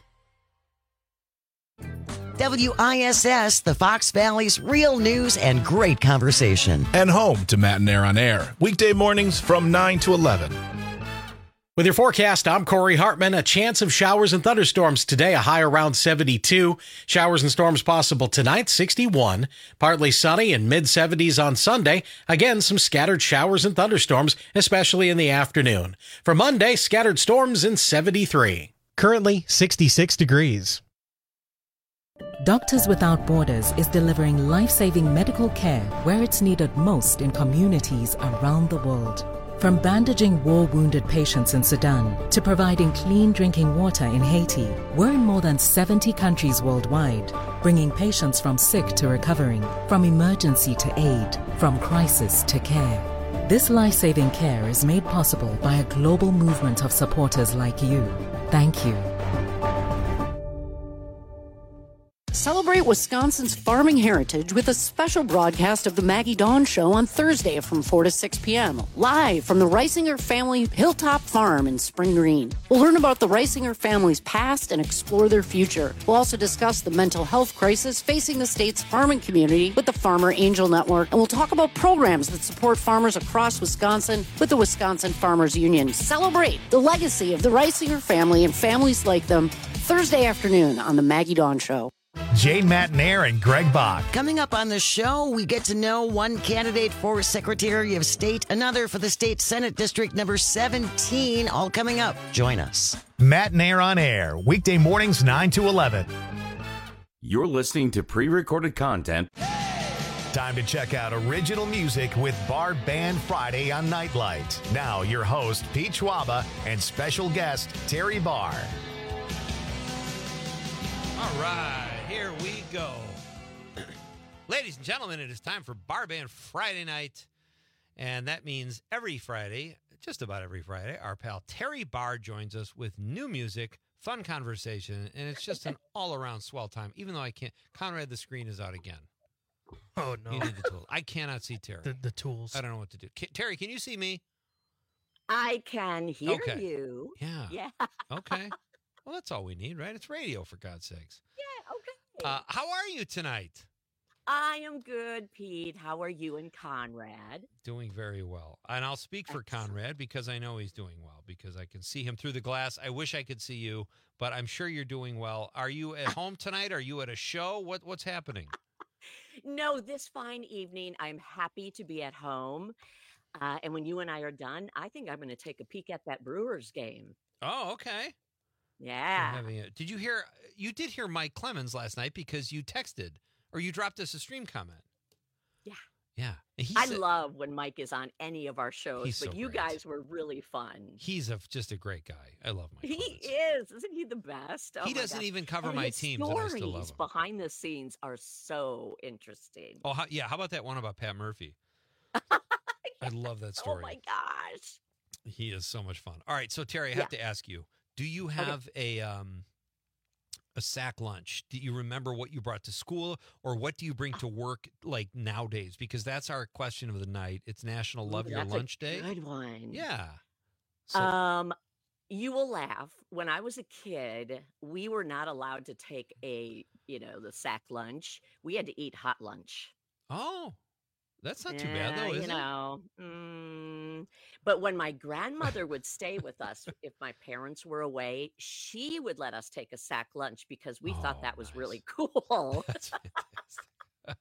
WISS, the Fox Valley's real news and great conversation. And home to Matt and Air on Air. Weekday mornings from 9 to 11. With your forecast, I'm Corey Hartman. A chance of showers and thunderstorms today, a high around 72. Showers and storms possible tonight, 61. Partly sunny and mid-70s on Sunday. Again, some scattered showers and thunderstorms, especially in the afternoon. For Monday, scattered storms in 73. Currently, 66 degrees. Doctors Without Borders is delivering life-saving medical care where it's needed most in communities around the world. From bandaging war-wounded patients in Sudan to providing clean drinking water in Haiti, we're in more than 70 countries worldwide, bringing patients from sick to recovering, from emergency to aid, from crisis to care. This life-saving care is made possible by a global movement of supporters like you. Thank you. Celebrate Wisconsin's farming heritage with a special broadcast of the Maggie Dawn Show on Thursday from 4 to 6 p.m. live from the Reisinger family Hilltop Farm in Spring Green. We'll learn about the Reisinger family's past and explore their future. We'll also discuss the mental health crisis facing the state's farming community with the Farmer Angel Network, and we'll talk about programs that support farmers across Wisconsin with the Wisconsin Farmers Union. Celebrate the legacy of the Reisinger family and families like them Thursday afternoon on the Maggie Dawn Show. Jane Matnair and Greg Bach. Coming up on the show, we get to know one candidate for Secretary of State, another for the state Senate District number 17. All coming up. Join us. Matnair on Air, weekday mornings 9 to 11. You're listening to pre-recorded content. Time to check out original music with Bar Band Friday on Nightlight. Now, your host, Pete Schwaba, and special guest, Terry Barr. All right, here we go. Ladies and gentlemen, it is time for Bar Band Friday night. And that means every Friday, just about every Friday, our pal Terry Barr joins us with new music, fun conversation, and it's just an all-around swell time, even though I can't. Conrad, the screen is out again. Oh, no. You need the tools. I cannot see Terry. The tools. I don't know what to do. Terry, can you see me? I can hear Okay. you. Yeah. Yeah. Okay. Well, that's all we need, right? It's radio, for God's sakes. Yeah, okay. How are you tonight? I am good, Pete. How are you and Conrad? Doing very well. And I'll speak for Conrad because I know he's doing well because I can see him through the glass. I wish I could see you, but I'm sure you're doing well. Are you at home tonight? Are you at a show? What's happening? No, this fine evening, I'm happy to be at home. And when you and I are done, I think I'm going to take a peek at that Brewers game. Oh, okay. Yeah. Did you hear? You did hear Mike Clemens last night because you texted or you dropped us a stream comment. Yeah. Yeah. I love when Mike is on any of our shows, He's but so you great. guys were really fun. He's just a great guy. I love Mike. He is. Isn't he the best? Oh He my doesn't gosh. even cover And my his teams, and I still love stories him. behind the scenes are so interesting. Oh, how about that one about Pat Murphy? I love that story. Oh my gosh. He is so much fun. All right, so Terry, I have to ask you: do you have a sack lunch? Do you remember what you brought to school, or what do you bring to work like nowadays? Because that's our question of the night. It's National Love Your That's Lunch a Day. Good one. Yeah. You will laugh. When I was a kid, we were not allowed to take the sack lunch. We had to eat hot lunch. Oh, that's not too bad though, is it? But when my grandmother would stay with us, if my parents were away, she would let us take a sack lunch because we thought that was really cool. That's fantastic.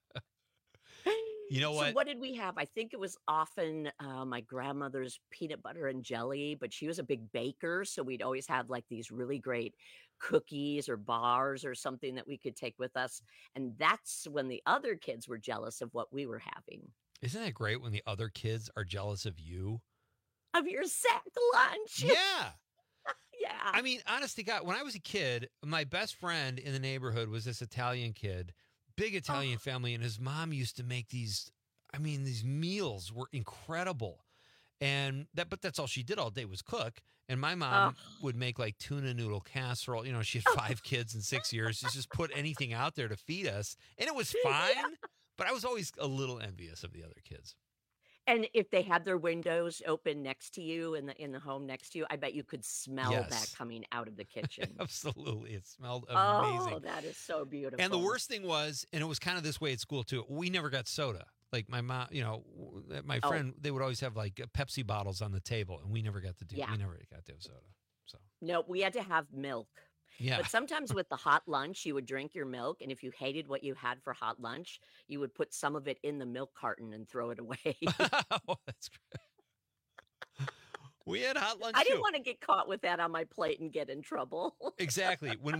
You know So what? what did we have? I think it was often my grandmother's peanut butter and jelly, but she was a big baker. So we'd always have like these really great cookies or bars or something that we could take with us. And that's when the other kids were jealous of what we were having. Isn't that great when the other kids are jealous of you? Of your sack lunch. Yeah. Yeah. I mean, honest to God, when I was a kid, my best friend in the neighborhood was this Italian kid, big Italian family, and his mom used to make these meals were incredible. But that's all she did all day was cook. And my mom would make like tuna noodle casserole. You know, she had 5 kids in 6 years. She just put anything out there to feed us. And it was fine. Yeah. But I was always a little envious of the other kids. And if they had their windows open next to you in the home next to you, I bet you could smell that coming out of the kitchen. Absolutely. It smelled amazing. Oh, that is so beautiful. And the worst thing was, and it was kind of this way at school too, we never got soda. Like my mom, my friend, they would always have like Pepsi bottles on the table, and we never got to we never got to have soda. So no, we had to have milk. Yeah. But sometimes with the hot lunch, you would drink your milk, and if you hated what you had for hot lunch, you would put some of it in the milk carton and throw it away. Oh, that's great. We had hot lunch. I didn't want to get caught with that on my plate and get in trouble. Exactly. When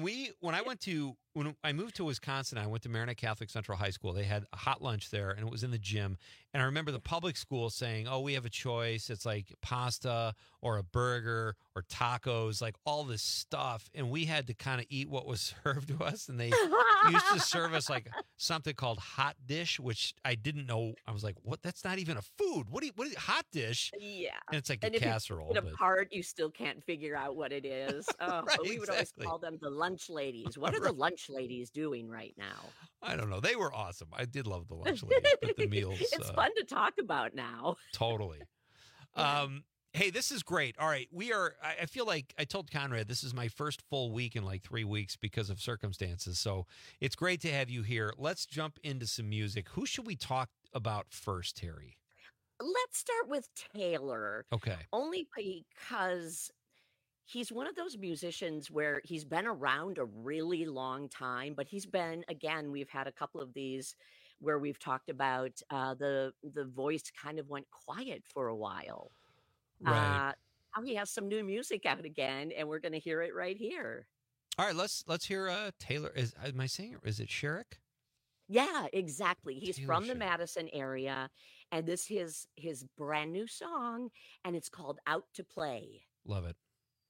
I moved to Wisconsin, I went to Marinette Catholic Central High School. They had a hot lunch there, and it was in the gym. And I remember the public school saying, "Oh, we have a choice. It's like pasta or a burger or tacos, like all this stuff." And we had to kind of eat what was served to us. And they used to serve us like something called hot dish, which I didn't know. I was like, "What? That's not even a food. What is hot dish?" Yeah. And it's like and a if casserole. You get apart, you still can't figure out what it is. Oh, Right, we would always call them the lunch ladies. What are the lunch lunch ladies doing right now? I don't know. They were awesome. I did love the lunch ladies, but the meals. It's fun to talk about now. Totally. Hey, this is great. All right. I feel like I told Conrad this is my first full week in like 3 weeks because of circumstances. So it's great to have you here. Let's jump into some music. Who should we talk about first, Terry? Let's start with Taylor. Okay. Only because he's one of those musicians where he's been around a really long time, but we've had a couple of these where we've talked about the voice kind of went quiet for a while. Right. Now he has some new music out again, and we're going to hear it right here. All right, let's hear Taylor. Am I saying it? Is it Sherrick? Yeah, exactly. He's Taylor from the Swift. Madison area, and this is his brand new song, and it's called Out to Play. Love it.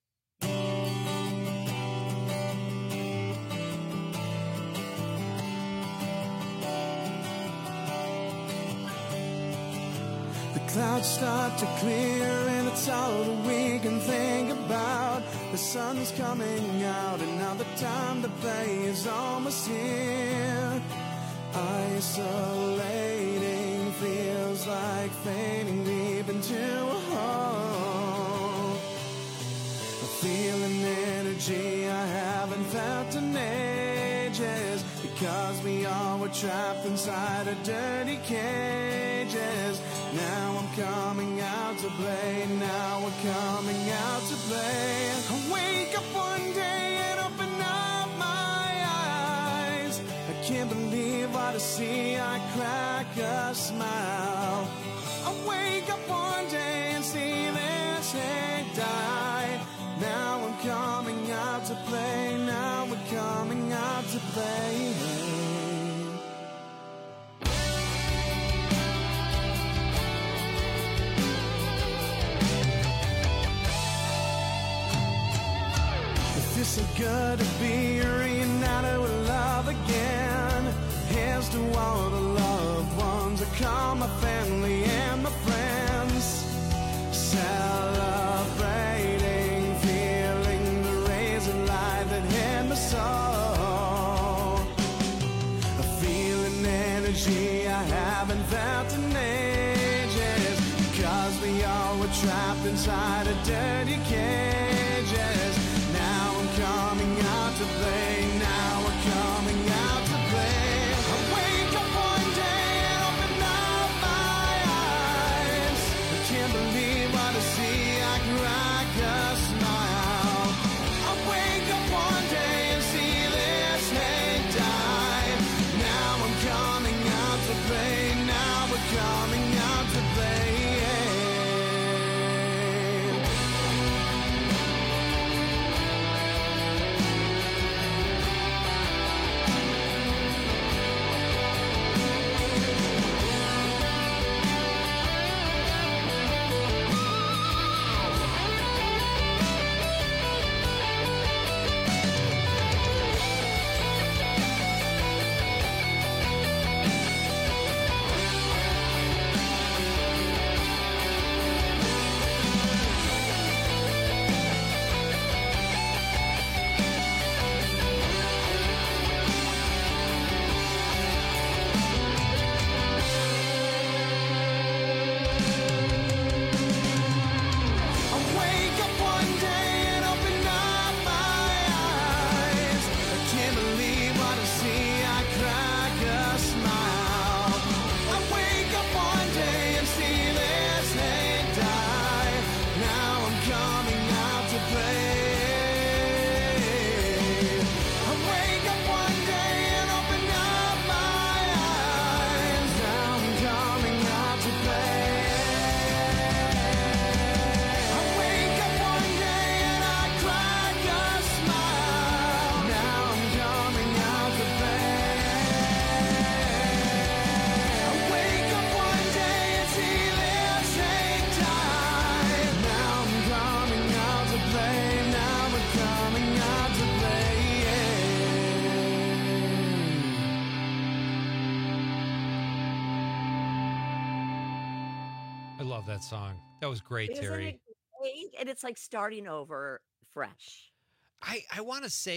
Clouds start to clear and it's all that we can think about. The sun's coming out and now the time to play is almost here. Isolating feels like fading deep into a hole. I feel an energy I haven't felt in ages, because we all were trapped inside our dirty cages. Now I'm coming out to play, now we're coming out to play. I wake up one day and open up my eyes. I can't believe what I see, I crack a smile. I wake up one day and see this hate die. Now I'm coming out to play, now we're coming out to play. It's so good to be reunited with love again. Here's to all the loved ones, I call my family and my friends. Celebrating, feeling the rays of light that hit my soul. I feel an energy I haven't felt in ages, because we all were trapped inside a dirty cages. Now I'm coming out to play, now we're coming out to play. I wake up one day and open up my eyes. I can't believe what I see, I crack a smile. I wake up one day and see this hate die. Now I'm coming out to play, now we're coming out to play. That song. That was great, Isn't Terry. it great? And it's like starting over fresh. I want to say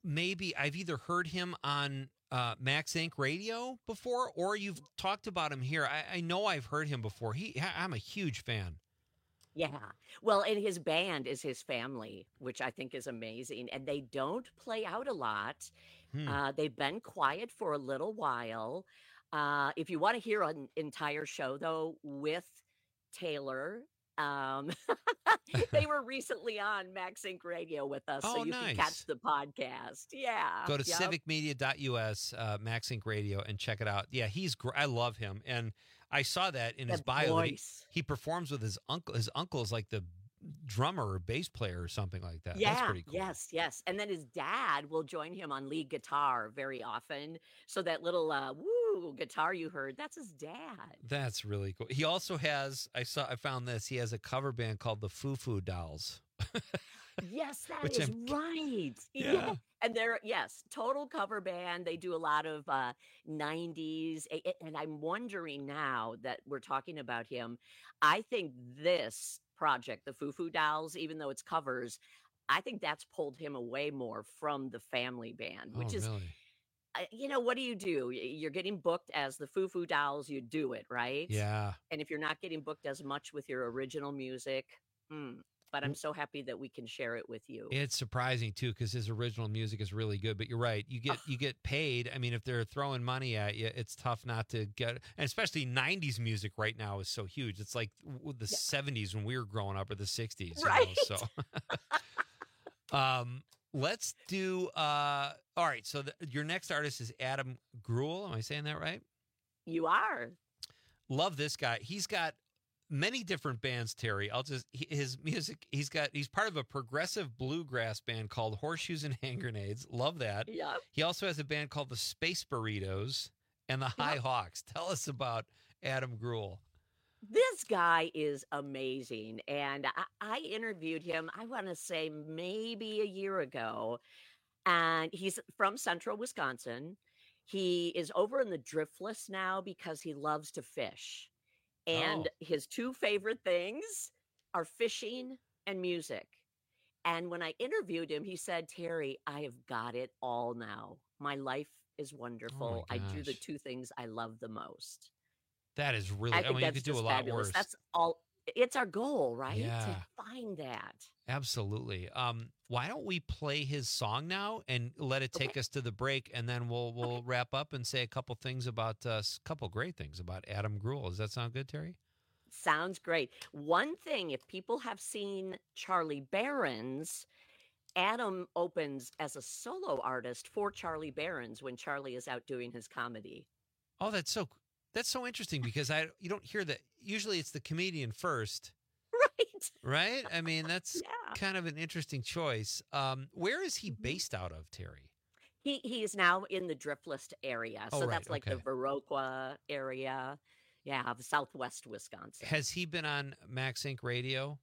maybe I've either heard him on Max Inc. Radio before, or you've talked about him here. I know I've heard him before. I'm a huge fan. Yeah. Well, and his band is his family, which I think is amazing. And they don't play out a lot. They've been quiet for a little while. If you want to hear an entire show, though, with Taylor, they were recently on Max Inc. Radio with us, so you can catch the podcast. Yeah. Go to civicmedia.us, Max Inc. Radio, and check it out. Yeah, he's great. I love him. And I saw that in his bio. He performs with his uncle. His uncle is like the drummer or bass player or something like that. Yeah, that's pretty cool. Yes. And then his dad will join him on lead guitar very often. So that little woo guitar you heard, that's his dad. That's really cool. He also has, I found this, he has a cover band called the Foo Foo Dolls. Yes, that is right. Yeah. And they're, total cover band. They do a lot of 90s. And I'm wondering now that we're talking about him, I think this project, the Foo Foo Dolls, even though it's covers, I think that's pulled him away more from the family band, which is, really? What do? You're getting booked as the Foo Foo Dolls, you do it, right? Yeah. And if you're not getting booked as much with your original music, but I'm so happy that we can share it with you. It's surprising too, because his original music is really good. But you're right, you get paid. I mean, if they're throwing money at you, it's tough not to get. And especially '90s music right now is so huge. It's like the '70s when we were growing up, or the '60s. Right. So, let's do. All right. So your next artist is Adam Greuel. Am I saying that right? You are. Love this guy. He's got many different bands, Terry. His music, he's part of a progressive bluegrass band called Horseshoes and Hand Grenades. Love that. Yeah. He also has a band called the Space Burritos and the High Hawks. Tell us about Adam Greuel. This guy is amazing. And I interviewed him, I want to say maybe a year ago. And he's from central Wisconsin. He is over in the Driftless now because he loves to fish. And his two favorite things are fishing and music. And when I interviewed him, he said, Terry, I have got it all now. My life is wonderful. I do the two things I love the most. That is really, I mean, you could do a lot worse. That's all. It's our goal, right? Yeah. To find that. Absolutely. Why don't we play his song now and let it take us to the break, and then we'll wrap up and say a couple great things about Adam Greuel. Does that sound good, Terry? Sounds great. One thing, if people have seen Charlie Barron's, Adam opens as a solo artist for Charlie Barron's when Charlie is out doing his comedy. Oh, that's so interesting, because you don't hear that. Usually it's the comedian first. Right? I mean, that's kind of an interesting choice. Where is he based out of, Terry? He is now in the Driftless area. So that's like the Viroqua area. Yeah, of southwest Wisconsin. Has he been on Max Inc. Radio?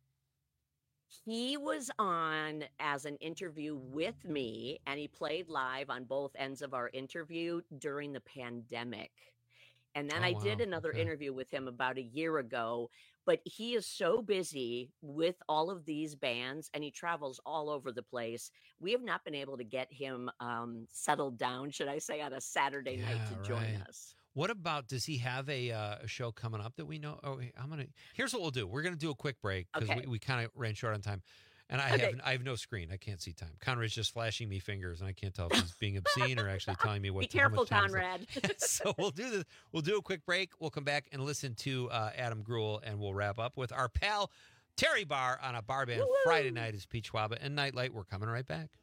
He was on as an interview with me, and he played live on both ends of our interview during the pandemic. And then I did another interview with him about a year ago, but he is so busy with all of these bands, and he travels all over the place. We have not been able to get him settled down, should I say, on a Saturday night to join us. What about, does he have a show coming up that we know? Here's what we'll do. We're going to do a quick break because we kind of ran short on time. And I have no screen. I can't see time. Conrad's just flashing me fingers, and I can't tell if he's being obscene or actually telling me what. Be careful, Conrad. So we'll do this. We'll do a quick break. We'll come back and listen to Adam Greuel, and we'll wrap up with our pal Terry Barr on a bar band Friday night is Peach Waba and Nightlight. We're coming right back.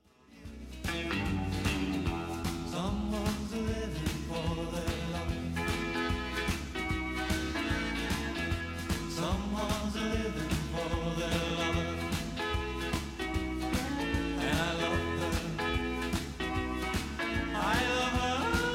Someone's living for their life. Someone's living for their love. And I love her. I love her.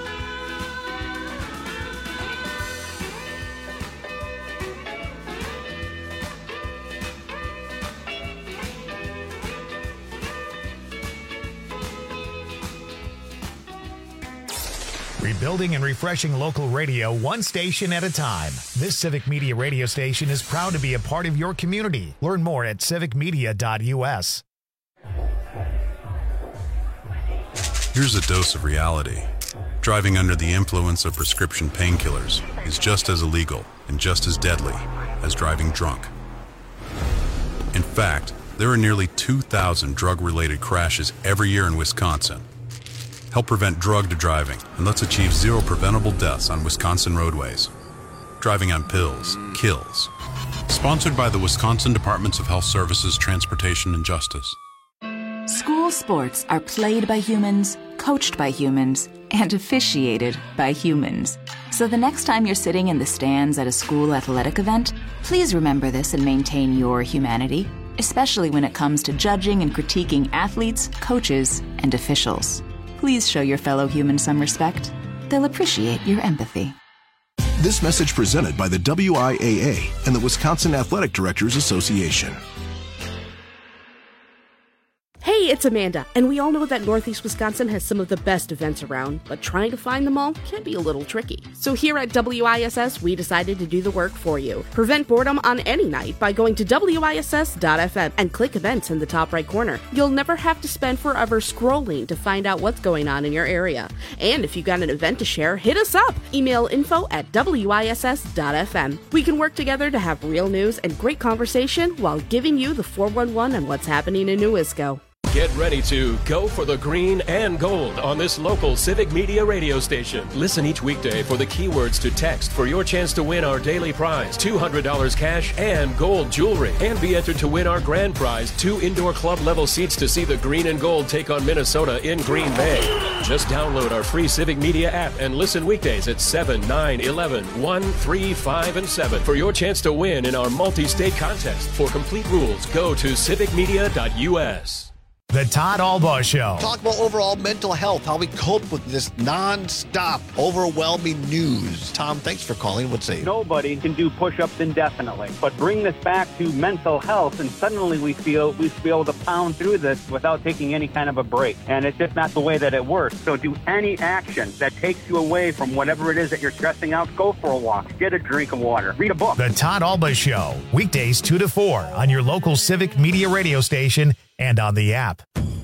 Rebuilding and refreshing local radio one station at a time. This Civic Media radio station is proud to be a part of your community. Learn more at civicmedia.us. Here's a dose of reality. Driving under the influence of prescription painkillers is just as illegal and just as deadly as driving drunk. In fact, there are nearly 2,000 drug-related crashes every year in Wisconsin. Help prevent drug driving, and let's achieve 0 preventable deaths on Wisconsin roadways. Driving on pills kills. Sponsored by the Wisconsin Departments of Health Services, Transportation, and Justice. School sports are played by humans, coached by humans, and officiated by humans. So the next time you're sitting in the stands at a school athletic event, please remember this and maintain your humanity, especially when it comes to judging and critiquing athletes, coaches, and officials. Please show your fellow humans some respect. They'll appreciate your empathy. This message presented by the WIAA and the Wisconsin Athletic Directors Association. Hey, it's Amanda, and we all know that Northeast Wisconsin has some of the best events around, but trying to find them all can be a little tricky. So here at WISS, we decided to do the work for you. Prevent boredom on any night by going to WISS.FM and click events in the top right corner. You'll never have to spend forever scrolling to find out what's going on in your area. And if you've got an event to share, hit us up. Email info@WISS.FM. We can work together to have real news and great conversation while giving you the 411 on what's happening in New Isco. Get ready to go for the green and gold on this local Civic Media radio station. Listen each weekday for the keywords to text for your chance to win our daily prize, $200 cash and gold jewelry. And be entered to win our grand prize, 2 indoor club level seats to see the green and gold take on Minnesota in Green Bay. Just download our free Civic Media app and listen weekdays at 7, 9, 11, 1, 3, 5, and 7 for your chance to win in our multi-state contest. For complete rules, go to civicmedia.us. The Todd Albaugh Show. Talk about overall mental health, how we cope with this non-stop, overwhelming news. Tom, thanks for calling. What's it? Nobody can do push-ups indefinitely. But bring this back to mental health, and suddenly we feel we should be able to pound through this without taking any kind of a break. And it's just not the way that it works. So do any action that takes you away from whatever it is that you're stressing out. Go for a walk. Get a drink of water. Read a book. The Todd Albaugh Show. Weekdays 2 to 4 on your local Civic Media radio station and on the app.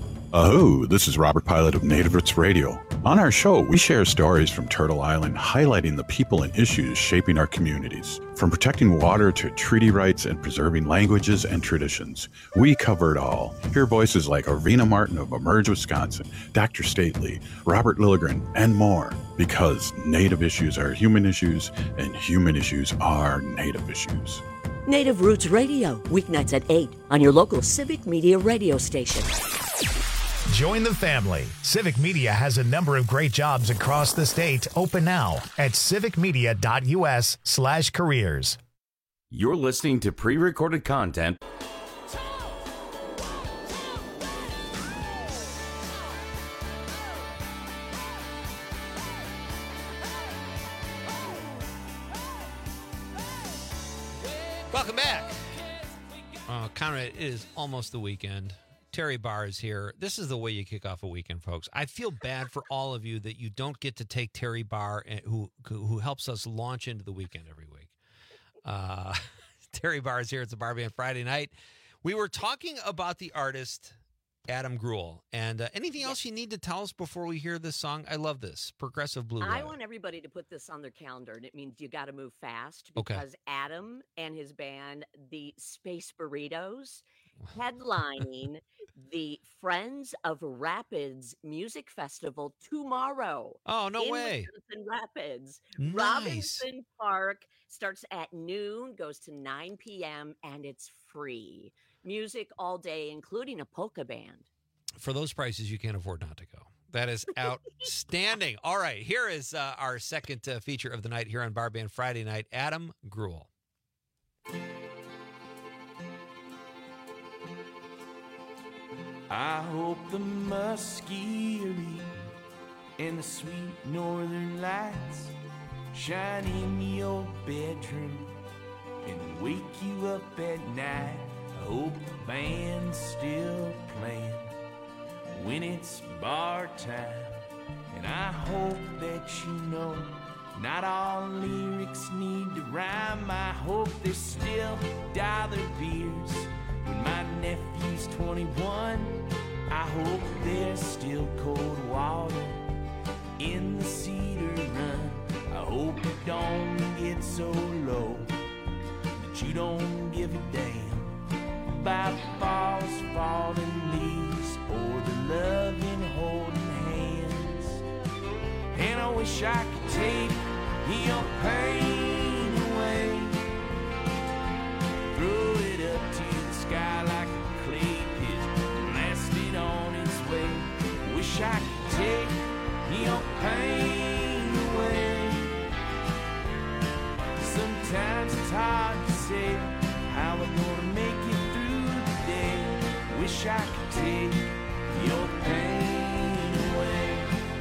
Oh, this is Robert Pilot of Native Roots Radio. On our show, we share stories from Turtle Island highlighting the people and issues shaping our communities. From protecting water to treaty rights and preserving languages and traditions, we cover it all. Hear voices like Arvina Martin of Emerge Wisconsin, Dr. Stately, Robert Lilligren, and more. Because Native issues are human issues, and human issues are Native issues. Native Roots Radio, weeknights at 8 on your local Civic Media radio station. Join the family. Civic Media has a number of great jobs across the state open now at civicmedia.us/careers. You're listening to pre-recorded content. Welcome back. Conrad, it is almost the weekend. Terry Barr is here. This is the way you kick off a weekend, folks. I feel bad for all of you that you don't get to take Terry Barr, who helps us launch into the weekend every week. Terry Barr is here. It's a Bar Band Friday night. We were talking about the artist Adam Greuel. And anything else you need to tell us before we hear this song? I love this. Progressive Blue. I want everybody to put this on their calendar, and it means you got to move fast because Adam and his band, the Space Burritos, headlining the Friends of Rapids Music Festival tomorrow. Oh, no way. Wisconsin Rapids. Nice. Robinson Park starts at noon, goes to 9 p.m., and it's free. Music all day, including a polka band. For those prices, you can't afford not to go. That is outstanding. All right, here is our second feature of the night here on Bar Band Friday night, Adam Greuel. I hope the musky and the sweet northern lights shine in your bedroom and wake you up at night. I hope the band's still playing when it's bar time. And I hope that you know not all lyrics need to rhyme. I hope there's still dollar beers when my nephew's 21. I I hope there's still cold water in the Cedar Run. I hope you don't get so low that you don't give a damn about the falls, falling leaves, or the loving, holding hands. And I wish I could take your pain away, throw it up to the sky like a clay pit, blast it on its way. Wish I could take your pain away. Sometimes it's hard to say how we're gonna make it through the day. Wish I could take your pain away.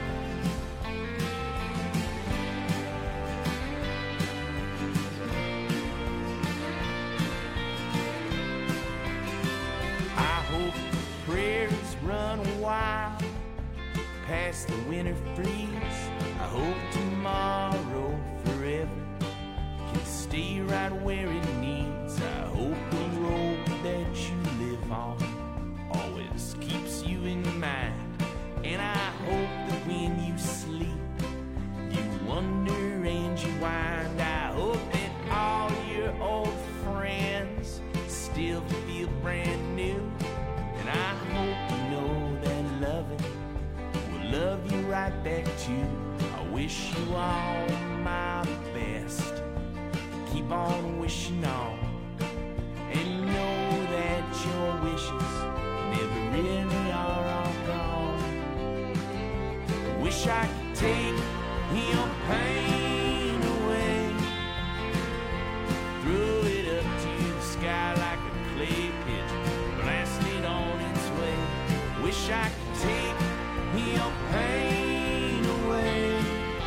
I hope the prairies run wild past the winter freeze. I hope tomorrow forever can stay right where it needs. I hope the road that you live on always keeps you in mind. And I hope that when you sleep, you wonder and you wind. I hope that all your old friends still feel brand new. And I hope you know that loving will love you right back too. I wish you all my best. Keep on wishing on, and know that your wishes never really are all gone. Wish I could take your pain away, throw it up to the sky like a clay pit, blast it on its way. Wish I could take your pain away.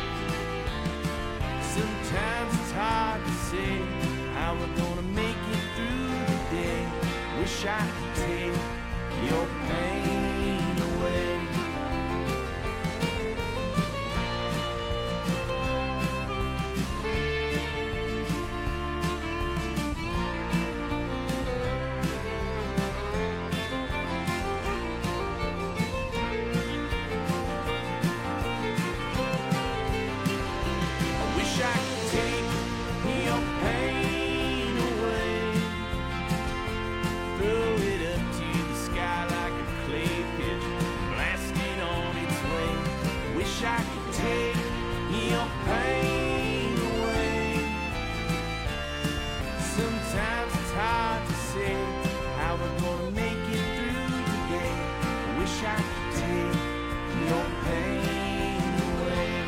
Sometimes it's hard to say how we're gonna make it through the day. Wish I could take your pain away. I could take your pain away. Sometimes it's hard to say how we're gonna make it through the day. I wish I could take your pain away.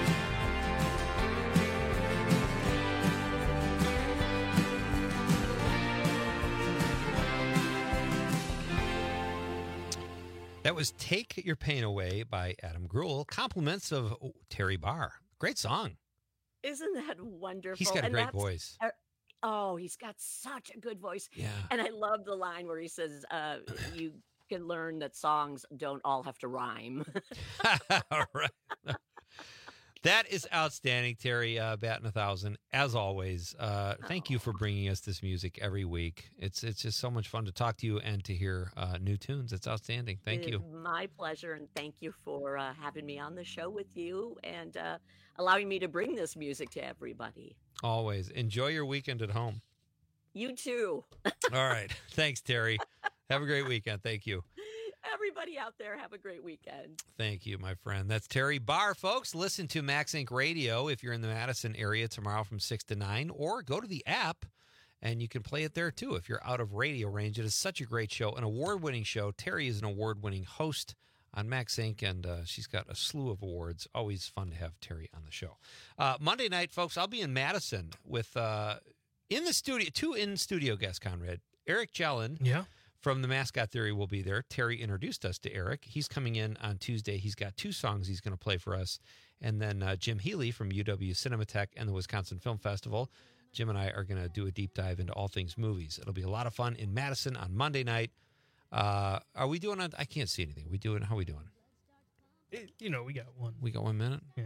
That was Take Your Pain Away by Adam Greuel. Compliments of Terry Barr. Great song. Isn't that wonderful? He's got a great voice. Oh, he's got such a good voice. Yeah. And I love the line where he says, you can learn that songs don't all have to rhyme. All right. That is outstanding, Terry. Batting 1,000, as always. Thank you for bringing us this music every week. It's just so much fun to talk to you and to hear new tunes. It's outstanding. Thank you. My pleasure, and thank you for having me on the show with you and allowing me to bring this music to everybody. Always. Enjoy your weekend at home. You too. All right. Thanks, Terry. Have a great weekend. Thank you. Everybody out there, have a great weekend. Thank you, my friend. That's Terry Barr, folks. Listen to Max Inc. Radio if you're in the Madison area tomorrow from 6 to 9, or go to the app and you can play it there too if you're out of radio range. It is such a great show, an award-winning show. Terry is an award-winning host on Max Inc., and she's got a slew of awards. Always fun to have Terry on the show. Monday night, folks, I'll be in Madison with in the studio, two in-studio guests, Conrad. Eric Jellin. Yeah. From the Mascot Theory will be there. Terry introduced us to Eric. He's coming in on Tuesday. He's got 2 songs he's going to play for us. And then Jim Healy from UW Cinematheque and the Wisconsin Film Festival. Jim and I are going to do a deep dive into all things movies. It'll be a lot of fun in Madison on Monday night. Are we doing I can't see anything. How are we doing? We got one. We got 1 minute? Yeah. Okay.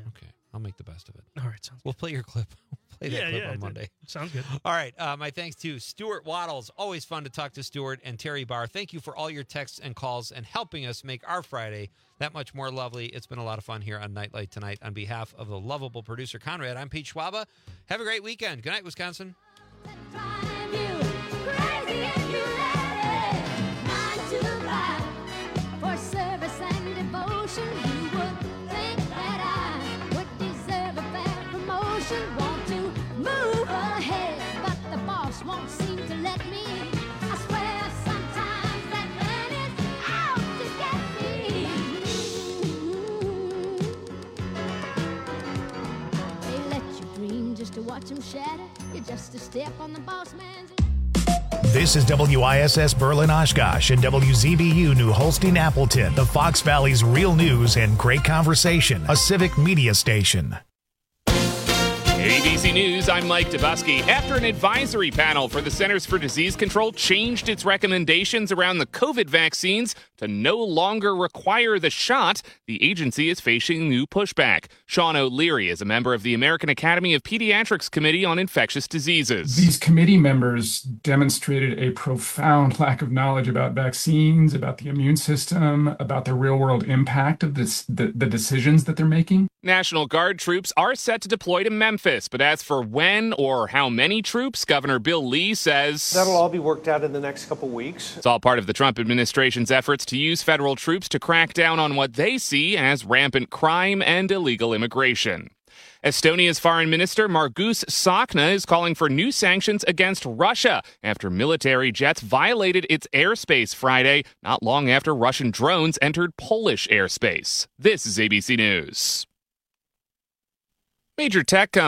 I'll make the best of it. All right, sounds We'll play your clip. Play that clip on Monday. Sounds good. All right. My thanks to Stuart Waddles. Always fun to talk to Stuart, and Terry Barr. Thank you for all your texts and calls and helping us make our Friday that much more lovely. It's been a lot of fun here on Nightlight tonight. On behalf of the lovable producer, Conrad, I'm Pete Schwaba. Have a great weekend. Good night, Wisconsin. For service and devotion, you would think that I would deserve a fair promotion. Want to move ahead, but the boss won't seem to let me. I swear sometimes that man is out to get me. They let you dream just to watch them shatter. You're just a step on the boss man's. This is WISS Berlin Oshkosh and WZBU New Holstein Appleton, the Fox Valley's real news and great conversation, a civic media station. ABC News, I'm Mike Dubusky. After an advisory panel for the Centers for Disease Control changed its recommendations around the COVID vaccines to no longer require the shot, the agency is facing new pushback. Sean O'Leary is a member of the American Academy of Pediatrics Committee on Infectious Diseases. These committee members demonstrated a profound lack of knowledge about vaccines, about the immune system, about the real-world impact of the decisions that they're making. National Guard troops are set to deploy to Memphis, but as for when or how many troops, Governor Bill Lee says that'll all be worked out in the next couple weeks. It's all part of the Trump administration's efforts to use federal troops to crack down on what they see as rampant crime and illegal immigration. Estonia's Foreign Minister Margus Tsahkna is calling for new sanctions against Russia after military jets violated its airspace Friday, not long after Russian drones entered Polish airspace. This is ABC News. Major tech companies